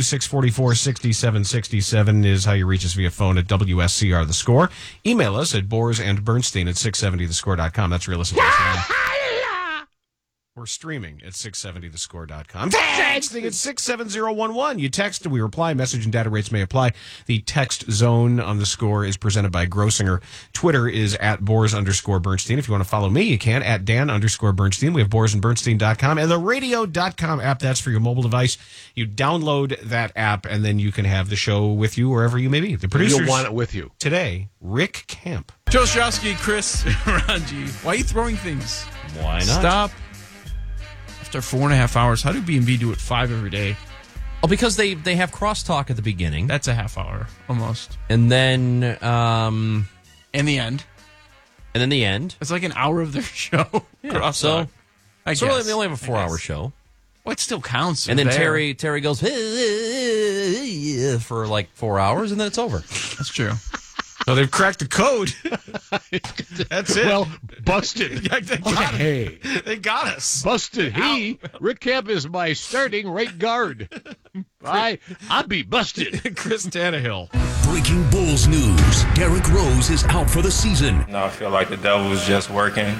312-644-6767 is how you reach us via phone at WSCR The Score. Email us at borsandbernstein at 670thescore.com. That's where you listen to us. We're streaming at 670thescore.com. Texting at 67011. You text and we reply. Message and data rates may apply. The text zone on The Score is presented by Grossinger. Twitter is at Bors_Bernstein. If you want to follow me, you can at Dan_Bernstein. We have borsandbernstein.com and the radio.com app. That's for your mobile device. You download that app and then you can have the show with you wherever you may be. The producers You'll want it with you. Today, Rick Camp. Joe Ostrowski, Chris Ranji. Why are you throwing things? Why not? Stop. After 4.5 hours, how do B&B do it 5 every day? Oh, because they have crosstalk at the beginning. That's a half hour, almost. And then... and the end. And then the end. It's like an hour of their show. Yeah, so really, they only have a 4-hour show. Well, it still counts. And then Terry goes for like 4 hours, and then it's over. That's true. So they've cracked the code. That's it. Well, busted. They got us. Busted. Rick Camp is my starting right guard. I'll be busted. Chris Tannehill. Breaking Bulls news. Derrick Rose is out for the season. No, I feel like the devil is just working.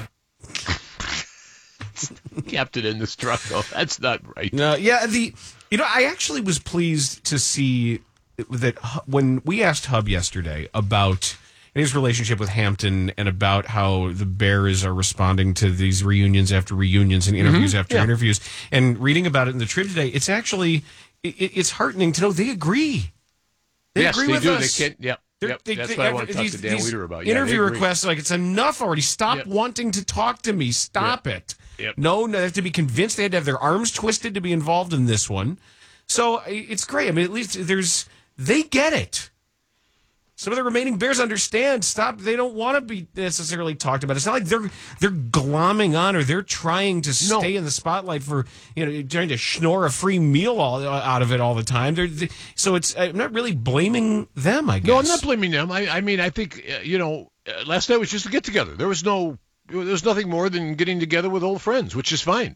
Kept it in the struggle. That's not right. No, yeah. I actually was pleased to see that when we asked Hub yesterday about his relationship with Hampton and about how the Bears are responding to these reunions after reunions and interviews after interviews, and reading about it in the Trib today, it's actually it's heartening to know they agree. They agree with us. They can't. That's what I want to talk to Dan Wiederer about. Interview requests, like, it's enough already. Stop wanting to talk to me. Stop it. No, they have to be convinced. They had to have their arms twisted to be involved in this one. So it's great. I mean, at least they get it. Some of the remaining Bears understand. Stop. They don't want to be necessarily talked about. It's not like they're glomming on or they're trying to stay in the spotlight for, trying to schnorr a free meal out of it all the time. So I'm not really blaming them, I guess. No, I'm not blaming them. I mean, I think, last night was just a get-together. There was nothing more than getting together with old friends, which is fine.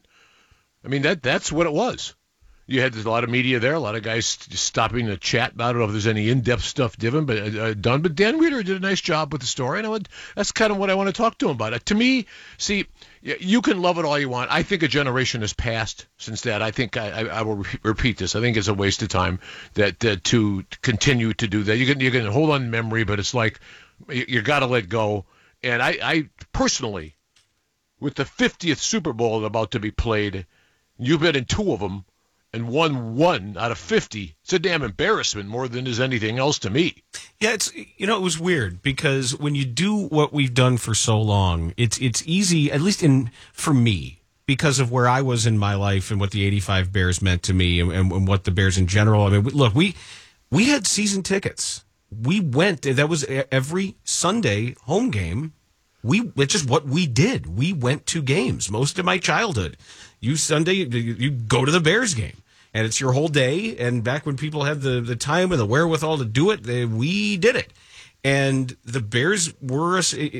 I mean, that's what it was. You had a lot of media there, a lot of guys just stopping to chat. I don't know if there's any in-depth stuff done, but Dan Weeder did a nice job with the story, and that's kind of what I want to talk to him about. To me, see, you can love it all you want. I think a generation has passed since that. I think I will repeat this. I think it's a waste of time that to continue to do that. You can hold on to memory, but it's like you got to let go. And I personally, with the 50th Super Bowl about to be played, you've been in 2 of them. And won 1 out of 50. It's a damn embarrassment more than is anything else to me. Yeah, it was weird because when you do what we've done for so long, it's easy, at least for me, because of where I was in my life and what the '85 Bears meant to me and what the Bears in general. I mean, look, we had season tickets. We went. That was every Sunday home game. It's just what we did. We went to games most of my childhood. Sunday, you go to the Bears game. And it's your whole day. And back when people had the time and the wherewithal to do it, we did it. And the Bears were,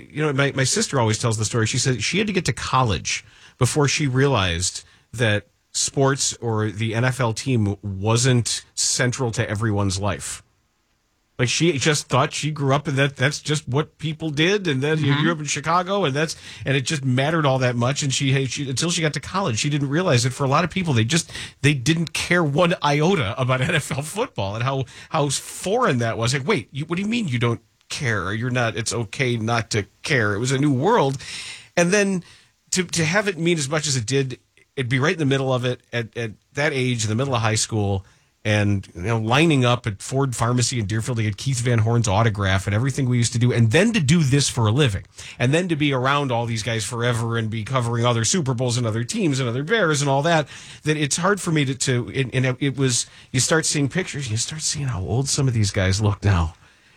my sister always tells the story. She said she had to get to college before she realized that sports or the NFL team wasn't central to everyone's life. Like she just thought she grew up and that's just what people did, and then you grew up in Chicago, and it just mattered all that much. And she until she got to college, she didn't realize that for a lot of people, they didn't care one iota about NFL football and how foreign that was. Like, wait, what do you mean you don't care? You're not? It's okay not to care. It was a new world, and then to have it mean as much as it did, it'd be right in the middle of it at that age, in the middle of high school. And lining up at Ford Pharmacy in Deerfield to get Keith Van Horn's autograph and everything we used to do, and then to do this for a living, and then to be around all these guys forever and be covering other Super Bowls and other teams and other Bears and all that. That it's hard for me to it was. You start seeing pictures, you start seeing how old some of these guys look now.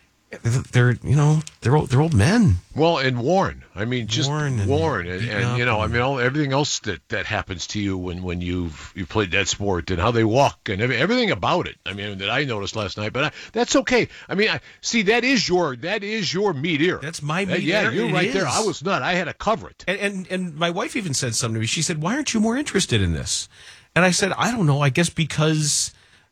They're old men. Well, and worn. I mean, just worn, and everything else that happens to you when you've played that sport, and how they walk and everything about it. I mean, that I noticed last night, but that's okay. I mean, that is your meat ear. That's my meat ear. Yeah, you're right there. I was not. I had to cover it. And my wife even said something to me. She said, "Why aren't you more interested in this?" And I said, "I don't know. I guess because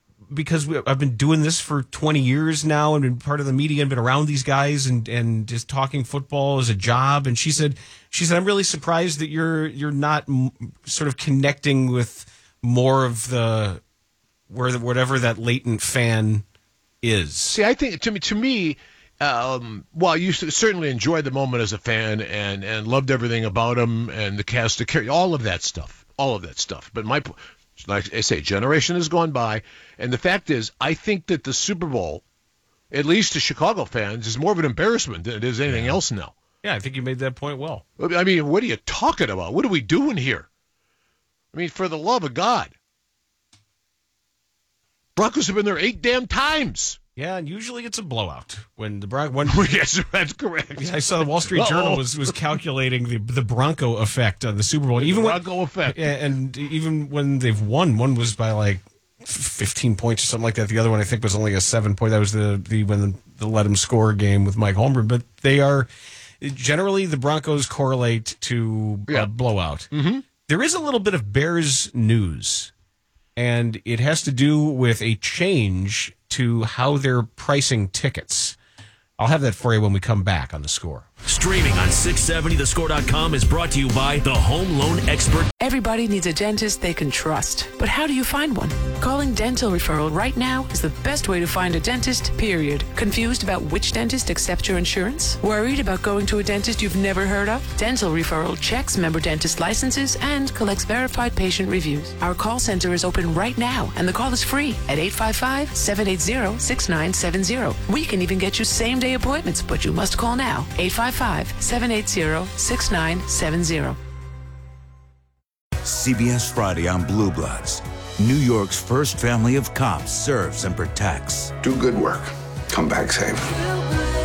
I've been doing this for 20 years now and been part of the media and been around these guys and just talking football as a job." And she said, "I'm really surprised that you're not sort of connecting with more of whatever that latent fan is." See, I think to me, while you certainly enjoyed the moment as a fan and loved everything about him and the cast of characters, all of that stuff. But like I say, generation has gone by, and the fact is, I think that the Super Bowl, at least to Chicago fans, is more of an embarrassment than it is anything else now. Yeah, I think you made that point well. I mean, what are you talking about? What are we doing here? I mean, for the love of God. Broncos have been there 8 damn times. Yeah, and usually it's a blowout when the Yes, that's correct. I saw the Wall Street Journal was calculating the Bronco effect on the Super Bowl. Effect. And even when they've won, one was by like 15 points or something like that. The other one I think was only a 7-point. That was when the let them score game with Mike Holmgren. But they are generally, the Broncos correlate to a blowout. Mm-hmm. There is a little bit of Bears news, and it has to do with a change to how they're pricing tickets. I'll have that for you when we come back on The Score. Streaming on 670thescore.com is brought to you by the Home Loan Expert. Everybody needs a dentist they can trust. But how do you find one? Calling Dental Referral right now is the best way to find a dentist, period. Confused about which dentist accepts your insurance? Worried about going to a dentist you've never heard of? Dental Referral checks member dentist licenses and collects verified patient reviews. Our call center is open right now, and the call is free at 855-780-6970. We can even get you same-day appointments, but you must call now. 855-780-6970. CBS Friday on Blue Bloods. New York's first family of cops serves and protects. Do good work. Come back safe.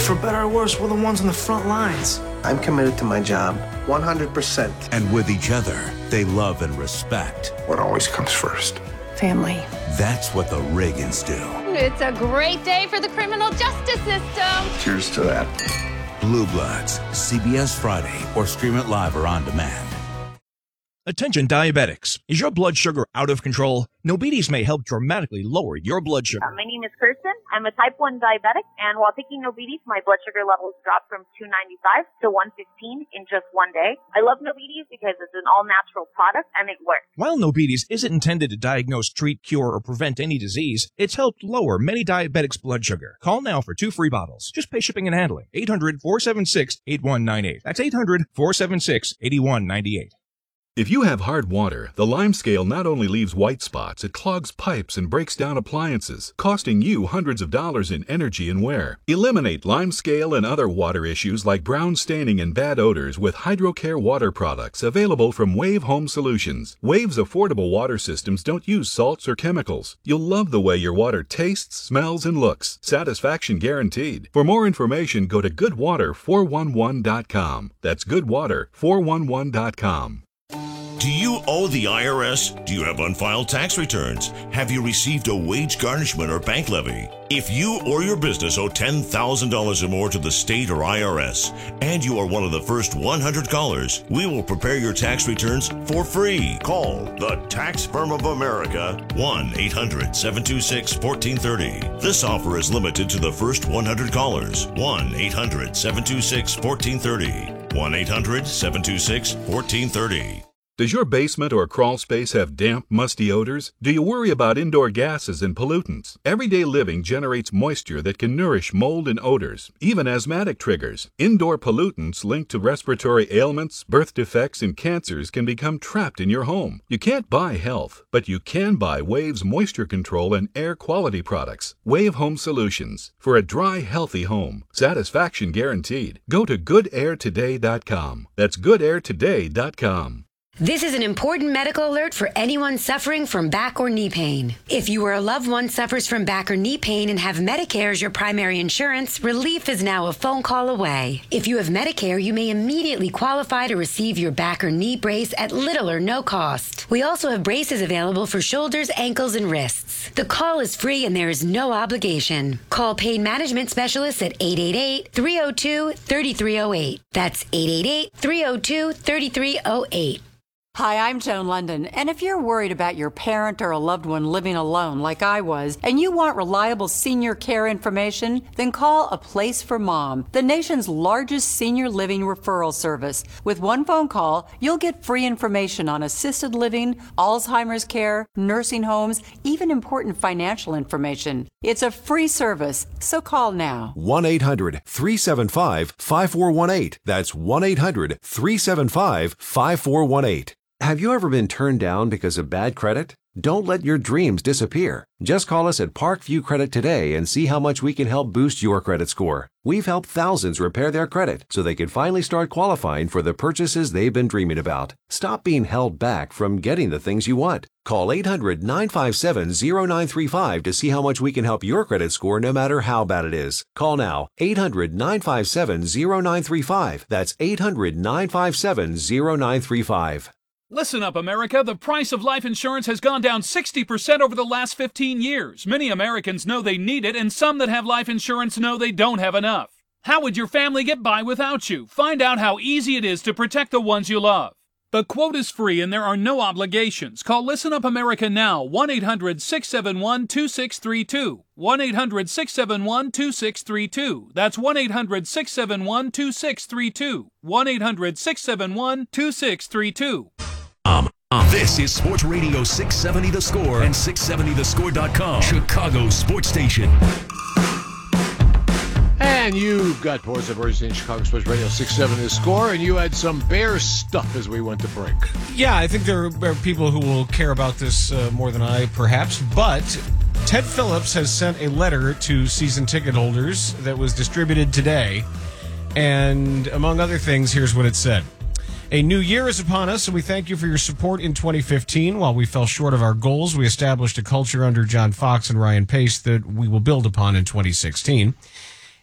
For better or worse, we're the ones on the front lines. I'm committed to my job, 100%. And with each other, they love and respect. What always comes first? Family. That's what the Reagans do. It's a great day for the criminal justice system. Cheers to that. Blue Bloods, CBS Friday, or stream it live or on demand. Attention diabetics. Is your blood sugar out of control? Nobides may help dramatically lower your blood sugar. My name is Kirsten. I'm a type 1 diabetic, and while taking Nobides, my blood sugar levels dropped from 295 to 115 in just one day. I love Nobides because it's an all-natural product, and it works. While Nobides isn't intended to diagnose, treat, cure, or prevent any disease, it's helped lower many diabetics' blood sugar. Call now for 2 free bottles. Just pay shipping and handling. 800-476-8198. That's 800-476-8198. If you have hard water, the Lime Scale not only leaves white spots, it clogs pipes and breaks down appliances, costing you hundreds of dollars in energy and wear. Eliminate Lime Scale and other water issues like brown staining and bad odors with HydroCare water products available from Wave Home Solutions. Wave's affordable water systems don't use salts or chemicals. You'll love the way your water tastes, smells, and looks. Satisfaction guaranteed. For more information, go to goodwater411.com. That's goodwater411.com. Do you owe the IRS? Do you have unfiled tax returns? Have you received a wage garnishment or bank levy? If you or your business owe $10,000 or more to the state or IRS, and you are one of the first 100 callers, we will prepare your tax returns for free. Call the Tax Firm of America, 1-800-726-1430. This offer is limited to the first 100 callers. 1-800-726-1430. 1-800-726-1430. Does your basement or crawl space have damp, musty odors? Do you worry about indoor gases and pollutants? Everyday living generates moisture that can nourish mold and odors, even asthmatic triggers. Indoor pollutants linked to respiratory ailments, birth defects, and cancers can become trapped in your home. You can't buy health, but you can buy Wave's moisture control and air quality products. Wave Home Solutions. For a dry, healthy home. Satisfaction guaranteed. Go to goodairtoday.com. That's goodairtoday.com. This is an important medical alert for anyone suffering from back or knee pain. If you or a loved one suffers from back or knee pain and have Medicare as your primary insurance, relief is now a phone call away. If you have Medicare, you may immediately qualify to receive your back or knee brace at little or no cost. We also have braces available for shoulders, ankles, and wrists. The call is free and there is no obligation. Call Pain Management Specialists at 888-302-3308. That's 888-302-3308. Hi, I'm Joan London, and if you're worried about your parent or a loved one living alone like I was, and you want reliable senior care information, then call A Place for Mom, the nation's largest senior living referral service. With one phone call, you'll get free information on assisted living, Alzheimer's care, nursing homes, even important financial information. It's a free service, so call now. 1-800-375-5418. That's 1-800-375-5418. Have you ever been turned down because of bad credit? Don't let your dreams disappear. Just call us at Parkview Credit today and see how much we can help boost your credit score. We've helped thousands repair their credit so they can finally start qualifying for the purchases they've been dreaming about. Stop being held back from getting the things you want. Call 800-957-0935 to see how much we can help your credit score no matter how bad it is. Call now. 800-957-0935. That's 800-957-0935. Listen up, America. The price of life insurance has gone down 60% over the last 15 years. Many Americans know they need it, and some that have life insurance know they don't have enough. How would your family get by without you? Find out how easy it is to protect the ones you love. The quote is free and there are no obligations. Call Listen Up America now, 1-800-671-2632. 1-800-671-2632. That's 1-800-671-2632. 1-800-671-2632. This is Sports Radio 670 The Score and 670thescore.com, Chicago's sports station. And you've got Boards of Birds in Chicago Sports Radio 670 The Score, and you had some Bear stuff as we went to break. Yeah, I think there are people who will care about this more than I, perhaps, but Ted Phillips has sent a letter to season ticket holders that was distributed today, and among other things, here's what it said. A new year is upon us, and we thank you for your support in 2015. While we fell short of our goals, we established a culture under John Fox and Ryan Pace that we will build upon in 2016.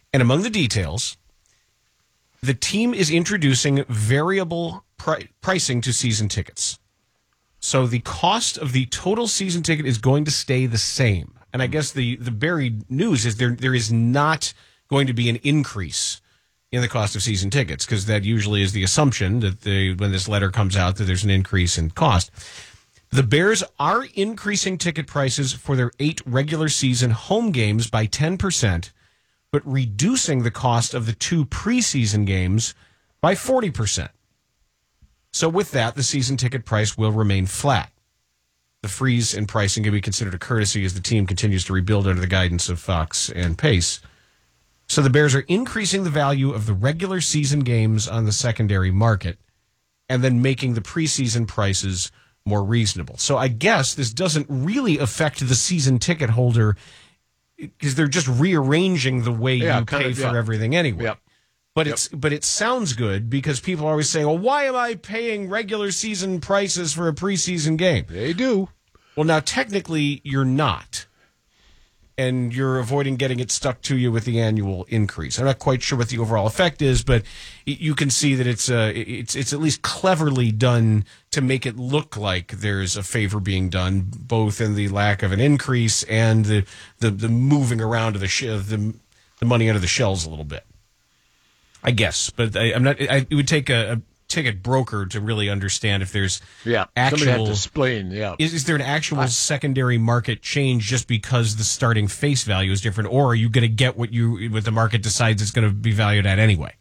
And among the details, the team is introducing variable pricing to season tickets. So the cost of the total season ticket is going to stay the same. And I guess the buried news is there is not going to be an increase in the cost of season tickets, because that usually is the assumption that when this letter comes out that there's an increase in cost. The Bears are increasing ticket prices for their 8 regular season home games by 10%, but reducing the cost of the 2 preseason games by 40%. So with that, the season ticket price will remain flat. The freeze in pricing can be considered a courtesy as the team continues to rebuild under the guidance of Fox and Pace. So the Bears are increasing the value of the regular season games on the secondary market and then making the preseason prices more reasonable. So I guess this doesn't really affect the season ticket holder because they're just rearranging the way you pay for everything anyway. Yep. But it sounds good because people are always saying, well, why am I paying regular season prices for a preseason game? They do. Well, now technically you're not. And you're avoiding getting it stuck to you with the annual increase. I'm not quite sure what the overall effect is, but you can see that it's at least cleverly done to make it look like there's a favor being done, both in the lack of an increase and the moving around of the money under the shells a little bit. I guess, but I'm not. It would take a ticket broker to really understand if there's actual. Somebody had to explain. Yeah, is there an actual secondary market change just because the starting face value is different, or are you going to get what the market decides it's going to be valued at anyway?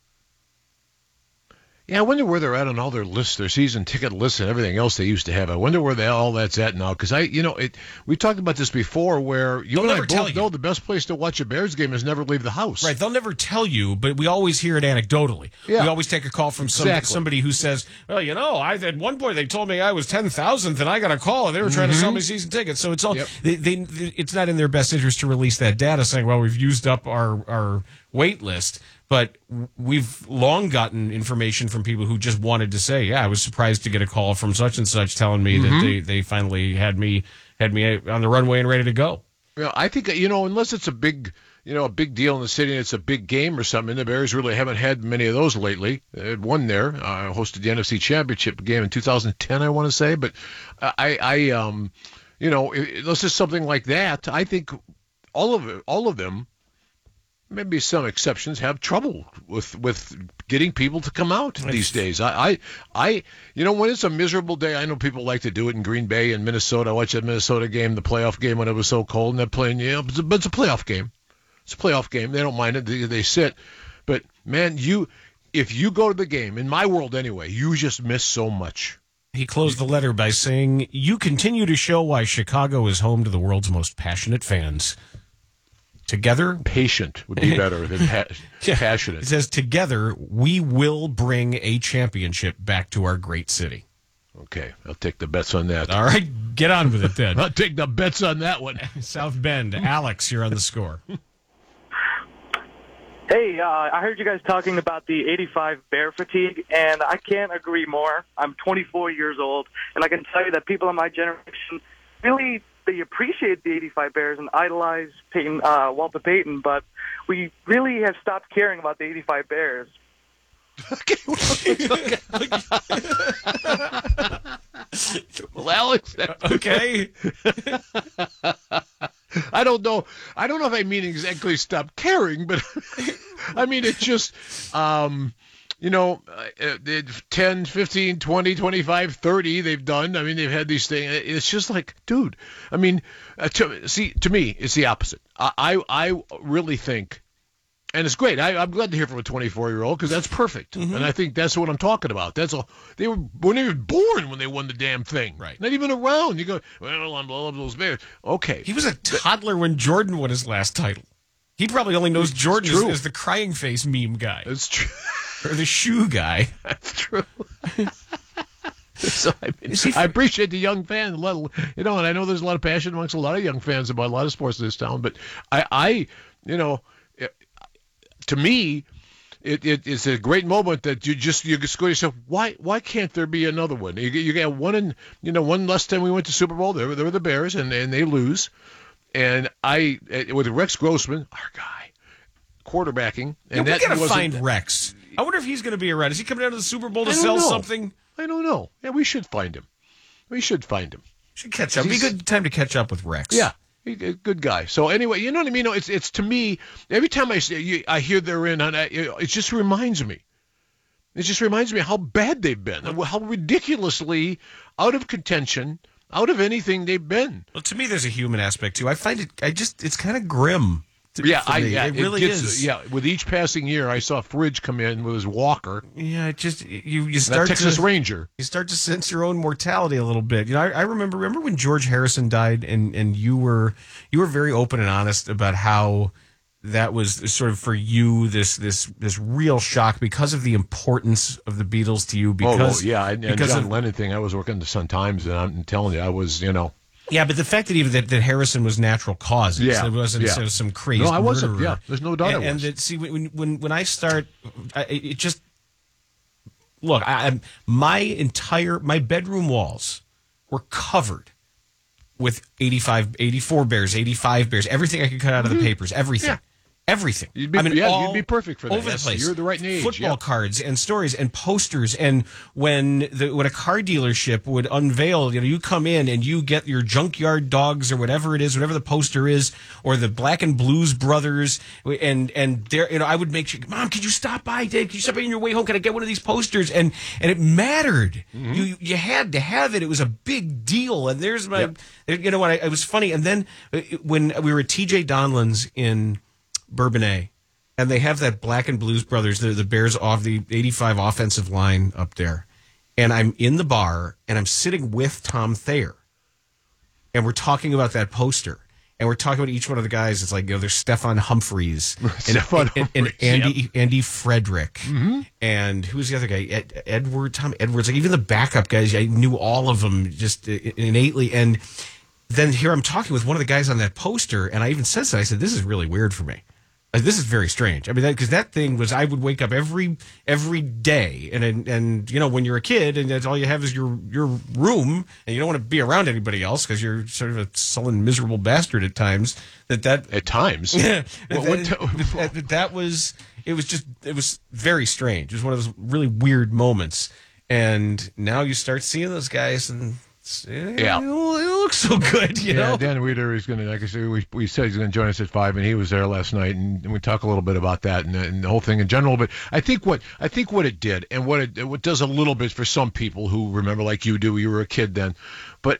Yeah, I wonder where they're at on all their lists, their season ticket lists, and everything else they used to have. I wonder where all that's at now. Because we talked about this before, where you and I both know the best place to watch a Bears game is never leave the house. Right? They'll never tell you, but we always hear it anecdotally. Yeah. We always take a call from somebody who says, "Well, at one point they told me I was 10,000th, and I got a call, and they were trying to sell me season tickets." So it's all it's not in their best interest to release that data, saying, "Well, we've used up our wait list." But we've long gotten information from people who just wanted to say, "Yeah, I was surprised to get a call from such and such telling me that they finally had me on the runway and ready to go." Well, I think unless it's a big deal in the city and it's a big game or something, the Bears really haven't had many of those lately. They had one there. I hosted the NFC Championship game in 2010, I want to say, but unless it's something like that, I think all of them. Maybe some exceptions have trouble with getting people to come out these days. When it's a miserable day, I know people like to do it in Green Bay and Minnesota. I watched that Minnesota game, the playoff game when it was so cold, and they're playing. But it's a playoff game. It's a playoff game. They don't mind it. They sit. But man, if you go to the game, in my world anyway, you just miss so much. He closed the letter by saying, "You continue to show why Chicago is home to the world's most passionate fans. Together," patient would be better than passionate. It says, "Together, we will bring a championship back to our great city." Okay, I'll take the bets on that. All right, get on with it then. I'll take the bets on that one. South Bend, Alex, you're on the score. Hey, I heard you guys talking about the 85 Bear fatigue, and I can't agree more. I'm 24 years old, and I can tell you that people in my generation really they appreciate the 85 Bears and idolize Walter Payton, but we really have stopped caring about the 85 Bears. Well, Alex. Okay. I don't know if I mean exactly stop caring, but I mean it's just 10, 15, 20, 25, 30 they've done. I mean, they've had these things. It's just like, dude, I mean, to me, it's the opposite. I really think, and it's great. I'm glad to hear from a 24-year-old because that's perfect. Mm-hmm. And I think that's what I'm talking about. They weren't even born when they won the damn thing. Right. Not even around. You go, well, I love those Bears. Okay. He was a toddler when Jordan won his last title. He probably only knows Jordan as the crying face meme guy. That's true. Or the shoe guy. That's true. So, I appreciate the young fan, and I know there's a lot of passion amongst a lot of young fans about a lot of sports in this town. But to me, it's a great moment that you just go to yourself. Why can't there be another one? You got one last time we went to Super Bowl. There were the Bears, and they lose. And with Rex Grossman, our guy. quarterbacking. And we got to find Rex. I wonder if he's going to be around. Is he coming down to the Super Bowl to sell something? I don't know. Yeah, we should find him. Should catch up. It'd be a good time to catch up with Rex. Yeah. Good guy. So anyway, you know what I mean? It's to me, every time I hear they're in, it just reminds me. It just reminds me how bad they've been, how ridiculously out of contention, out of anything they've been. Well, to me, there's a human aspect too. I find it's kind of grim. It really is. Yeah, with each passing year, I saw Fridge come in with his walker. Yeah, it just you start that Texas Ranger. You start to sense your own mortality a little bit. You know, I remember when George Harrison died, and you were very open and honest about how that was sort of for you this real shock because of the importance of the Beatles to you. Because and John Lennon thing. I was working at the Sun-Times, and I'm telling you, I was Yeah, but the fact that even that Harrison was natural causes, it wasn't some crazy. No, I wasn't. murderer. Yeah, there's no doubt. And that, see, when I start, it just look. My bedroom walls were covered with 84 Bears, 85 Bears, everything I could cut out of the papers, everything. Yeah. Everything. You'd be perfect for that. Over the place. You're the right age. Football cards and stories and posters. And when a car dealership would unveil, you come in and you get your Junkyard Dogs or whatever it is, whatever the poster is, or the Black and Blues Brothers, and there, I would make sure, Mom, could you stop by, Dad? Could you stop by on your way home? Can I get one of these posters? And it mattered. Mm-hmm. You had to have it. It was a big deal. And there's my, you know what? It was funny. And then when we were at TJ Donlan's in Bourbonnais, and they have that Black and Blues Brothers, the Bears off the 85 offensive line up there, and I'm in the bar, and I'm sitting with Tom Thayer, and we're talking about that poster, and we're talking about each one of the guys. It's like, there's Stefan Humphreys, and Andy Frederick, and who's the other guy? Tom Edwards, like even the backup guys, I knew all of them just innately, and then here I'm talking with one of the guys on that poster, and I even said that. I said, this is really weird for me. This is very strange. I mean, because that thing was, I would wake up every day, and when you're a kid and that's all you have is your room, and you don't want to be around anybody else because you're sort of a sullen, miserable bastard at times. That at times, yeah. It was very strange. It was one of those really weird moments, and now you start seeing those guys and. It looks so good, you know. Dan Weeder is going to, like I said, we said he's going to join us at 5, and he was there last night, and we talk a little bit about that and the whole thing in general. But I think what it did, and what it does a little bit for some people who remember, like you do, you were a kid then, but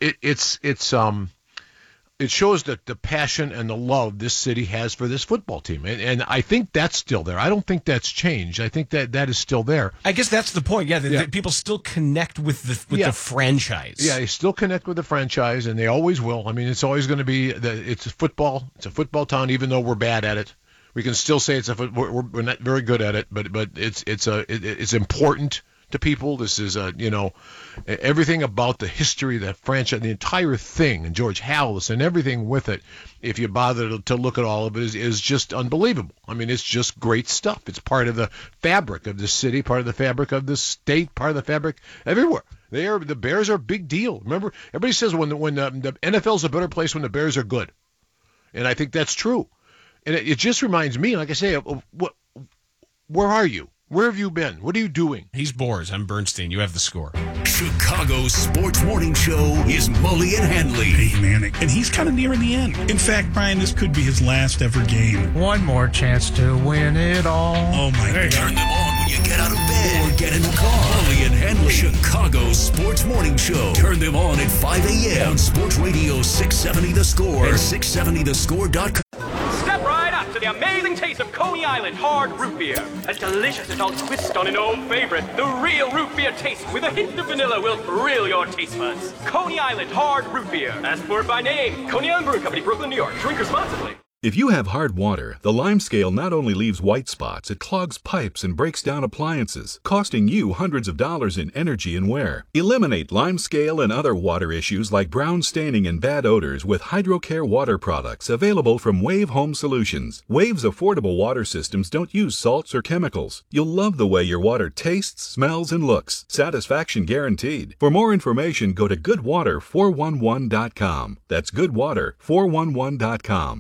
it shows that the passion and the love this city has for this football team. And I think that's still there. I don't think that's changed. I think that is still there. I guess that's the point. Yeah, people still connect with the franchise. Yeah, they still connect with the franchise, and they always will. I mean, it's always going to be it's a football town, even though we're bad at it. We can still say we're not very good at it, but it's important to people. This is everything about the history of that franchise, the entire thing, and George Halas and everything with it. If you bother to look at all of it, is just unbelievable. I mean, it's just great stuff. It's part of the fabric of the city, part of the fabric of the state, part of the fabric everywhere. The Bears are a big deal. Remember, everybody says when the NFL's a better place when the Bears are good, and I think that's true. And it just reminds me, like I say, where are you? Where have you been? What are you doing? He's Boers. I'm Bernstein. You have the score. Chicago's sports morning show is Mully and Hanley. Peyton Manning. And he's kind of nearing the end. In fact, Brian, this could be his last ever game. One more chance to win it all. Oh, my God. Turn them on when you get out of bed or get in the car. Mully and Hanley. Chicago's sports morning show. Turn them on at 5 a.m. on Sports Radio 670 The Score and 670thescore.com. Step right up to the amazing taste of Coney Island hard root beer. A delicious adult twist on an old favorite. The real root beer taste with a hint of vanilla will thrill your taste buds. Coney Island hard root beer. Asked for it by name. Coney Island Brewing Company, Brooklyn, New York. Drink responsibly. If you have hard water, the Lime Scale not only leaves white spots, it clogs pipes and breaks down appliances, costing you hundreds of dollars in energy and wear. Eliminate Lime Scale and other water issues like brown staining and bad odors with HydroCare water products available from Wave Home Solutions. Wave's affordable water systems don't use salts or chemicals. You'll love the way your water tastes, smells, and looks. Satisfaction guaranteed. For more information, go to goodwater411.com. That's goodwater411.com.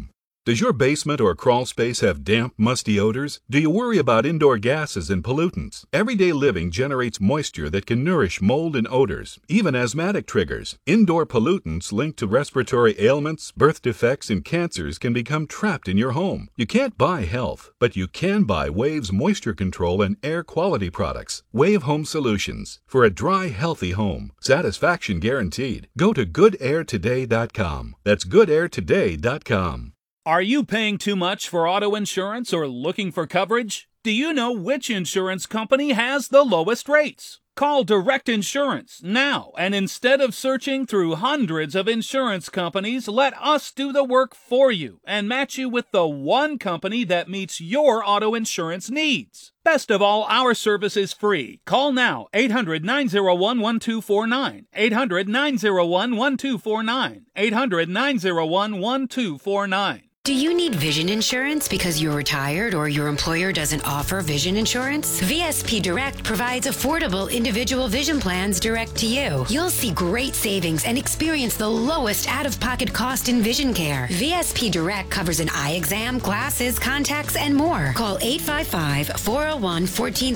Does your basement or crawl space have damp, musty odors? Do you worry about indoor gases and pollutants? Everyday living generates moisture that can nourish mold and odors, even asthmatic triggers. Indoor pollutants linked to respiratory ailments, birth defects, and cancers can become trapped in your home. You can't buy health, but you can buy Wave's moisture control and air quality products. Wave Home Solutions. For a dry, healthy home. Satisfaction guaranteed. Go to goodairtoday.com. That's goodairtoday.com. Are you paying too much for auto insurance or looking for coverage? Do you know which insurance company has the lowest rates? Call Direct Insurance now, and instead of searching through hundreds of insurance companies, let us do the work for you and match you with the one company that meets your auto insurance needs. Best of all, our service is free. Call now, 800-901-1249, 800-901-1249, 800-901-1249. Do you need vision insurance because you're retired or your employer doesn't offer vision insurance? VSP Direct provides affordable individual vision plans direct to you. You'll see great savings and experience the lowest out-of-pocket cost in vision care. VSP Direct covers an eye exam, glasses, contacts, and more. Call 855-401-1430